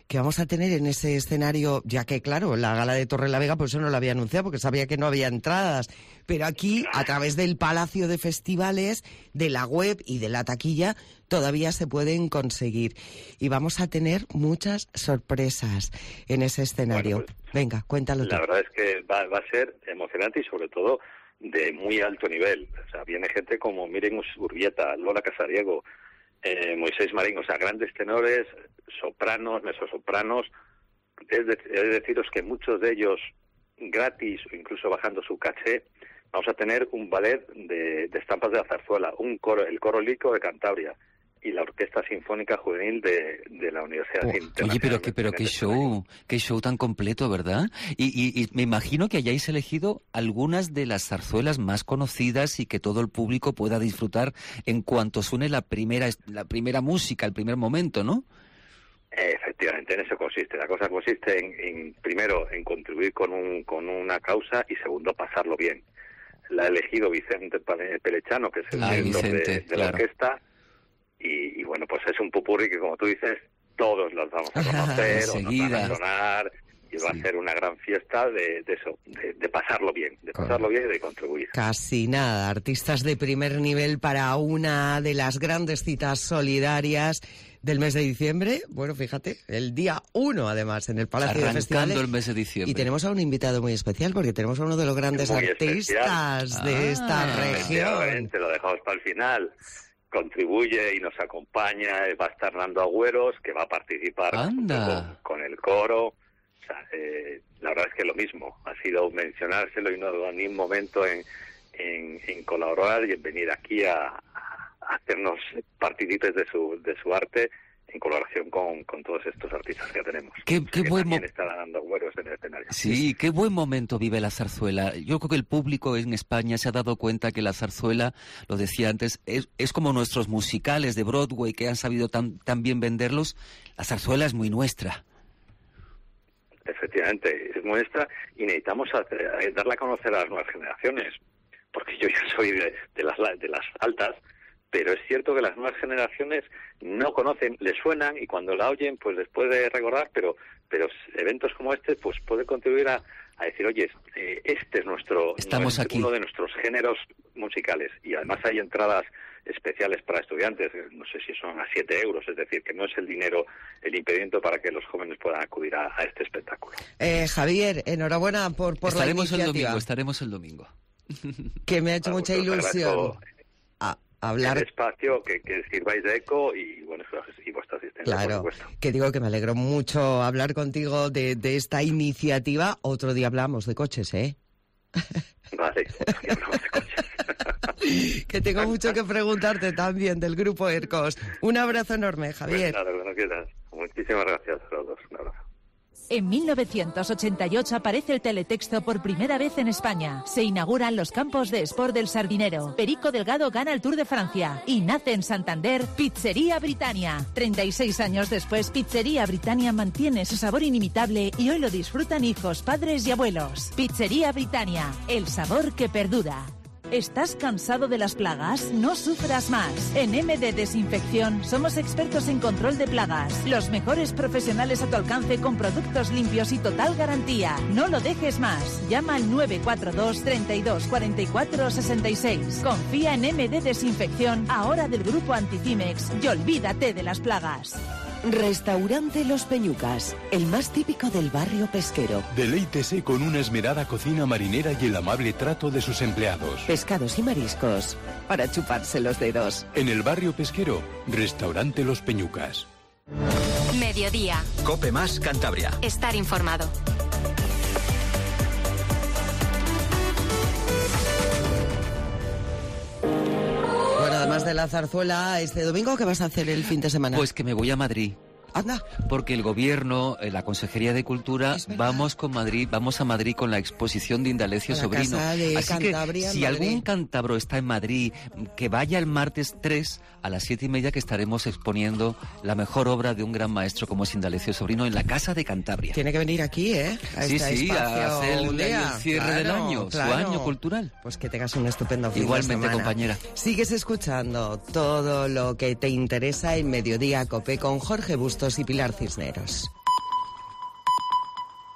que vamos a tener en ese escenario, ya que claro, la gala de Torrelavega por eso no lo había anunciado, porque sabía que no había entradas, pero aquí a través del Palacio de Festivales, de la web y de la taquilla todavía se pueden conseguir y vamos a tener muchas sorpresas en ese escenario. Bueno, pues, venga, cuéntalo tú. La verdad es que va, va a ser emocionante y sobre todo de muy alto nivel. O sea, viene gente como Miren Urbieta, Lola Casariego, eh, Moisés Marín, o sea, grandes tenores, sopranos, mezzosopranos. Es, de, es deciros que muchos de ellos gratis o incluso bajando su caché. Vamos a tener un ballet de, de estampas de la zarzuela, un coro, el Coro Lírico de Cantabria y la Orquesta Sinfónica Juvenil de, de la Universidad oh, Internacional. Oye, pero, que, pero qué show, qué show tan completo, ¿verdad? Y, y, y me imagino que hayáis elegido algunas de las zarzuelas más conocidas y que todo el público pueda disfrutar en cuanto suene la primera, la primera música, el primer momento, ¿no? Efectivamente, en eso consiste. La cosa consiste en, en primero, en contribuir con, un, con una causa y segundo, pasarlo bien. La ha elegido Vicente Pelechano, que es el Ay, director Vicente, de, de claro. la orquesta. Y, y bueno, pues es un popurrí que, como tú dices, todos los vamos a conocer, o nos van a sonar, y va sí. a ser una gran fiesta de, de eso, de, de pasarlo bien, de pasarlo bien y de contribuir. Casi nada, artistas de primer nivel para una de las grandes citas solidarias del mes de diciembre. Bueno, fíjate, el día uno, además, en el Palacio Arrancando de Festivales. el mes de diciembre. Y tenemos a un invitado muy especial, porque tenemos a uno de los grandes muy artistas especial. de ah, esta región. Te lo dejamos para el final. Contribuye y nos acompaña, va a estar Nando Agüeros, que va a participar con, con el coro. O sea, eh, la verdad es que lo mismo, ha sido mencionárselo y no ni un momento en, en, en colaborar y en venir aquí a, a hacernos partícipes de su, de su arte en colaboración con, con todos estos artistas que tenemos. Qué, qué que buen también mo- está dando Agüeros en el escenario. Sí, qué buen momento vive la zarzuela. Yo creo que el público en España se ha dado cuenta que la zarzuela, lo decía antes, es, es como nuestros musicales de Broadway que han sabido tan, tan bien venderlos. La zarzuela es muy nuestra. Efectivamente, es nuestra y necesitamos hacer, darla a conocer a las nuevas generaciones, porque yo ya soy de, de, las, de las altas, pero es cierto que las nuevas generaciones no conocen, les suenan y cuando la oyen pues les puede recordar, pero pero eventos como este pues puede contribuir a, a decir, oye, eh, este es nuestro, Estamos nuestro aquí. uno de nuestros géneros musicales y además hay entradas especiales para estudiantes, no sé si son a siete euros, es decir, que no es el dinero el impedimento para que los jóvenes puedan acudir a, a este espectáculo. Eh, Javier, enhorabuena por, por la Estaremos el iniciativa. domingo, estaremos el domingo. Que me ha hecho Bueno, mucha pues os ilusión. agradezco A hablar. el espacio, que, que sirváis de eco y bueno, y vuestra asistencia, Claro, por supuesto. que digo que me alegro mucho hablar contigo de, de esta iniciativa. Otro día hablamos de coches, ¿eh? Vale, otro día hablamos de coches. Que tengo mucho que preguntarte también del Grupo ERCOS. Un abrazo enorme, Javier. Pues nada, cuando quieras. Muchísimas gracias a todos. Un abrazo. En mil novecientos ochenta y ocho aparece el teletexto por primera vez en España. Se inauguran los campos de Sport del Sardinero. Perico Delgado gana el Tour de Francia. Y nace en Santander Pizzería Britannia. treinta y seis años después, Pizzería Britannia mantiene su sabor inimitable y hoy lo disfrutan hijos, padres y abuelos. Pizzería Britannia, el sabor que perdura. ¿Estás cansado de las plagas? No sufras más. En M D Desinfección somos expertos en control de plagas. Los mejores profesionales a tu alcance con productos limpios y total garantía. No lo dejes más. Llama al nueve cuatro dos, treinta y dos, cuarenta y cuatro, sesenta y seis. Confía en M D Desinfección, ahora del grupo Anticimex, y olvídate de las plagas. Restaurante Los Peñucas, el más típico del barrio pesquero. Deleítese con una esmerada cocina marinera y el amable trato de sus empleados. Pescados y mariscos, para chuparse los dedos. En el barrio pesquero, Restaurante Los Peñucas. Mediodía. Cope Más Cantabria. Estar informado. Bueno, además de la zarzuela, este domingo, ¿qué vas a hacer el fin de semana? Pues que me voy a Madrid. Anda. Porque el gobierno, eh, la Consejería de Cultura, vamos con Madrid, vamos a Madrid con la exposición de Indalecio A la Sobrino. Casa de Así Cantabria, que si Madrid. algún cántabro está en Madrid, que vaya el martes tres a las siete y media, que estaremos exponiendo la mejor obra de un gran maestro como es Indalecio Sobrino en la Casa de Cantabria. Tiene que venir aquí, ¿eh? A Sí, este sí, espacio a hacer el, un día. el cierre Claro, del año, claro. su año cultural. Pues que tengas un estupendo fin de Igualmente, semana. compañera. Sigues escuchando todo lo que te interesa en Mediodía Cope con Jorge Bustos y Pilar Cisneros.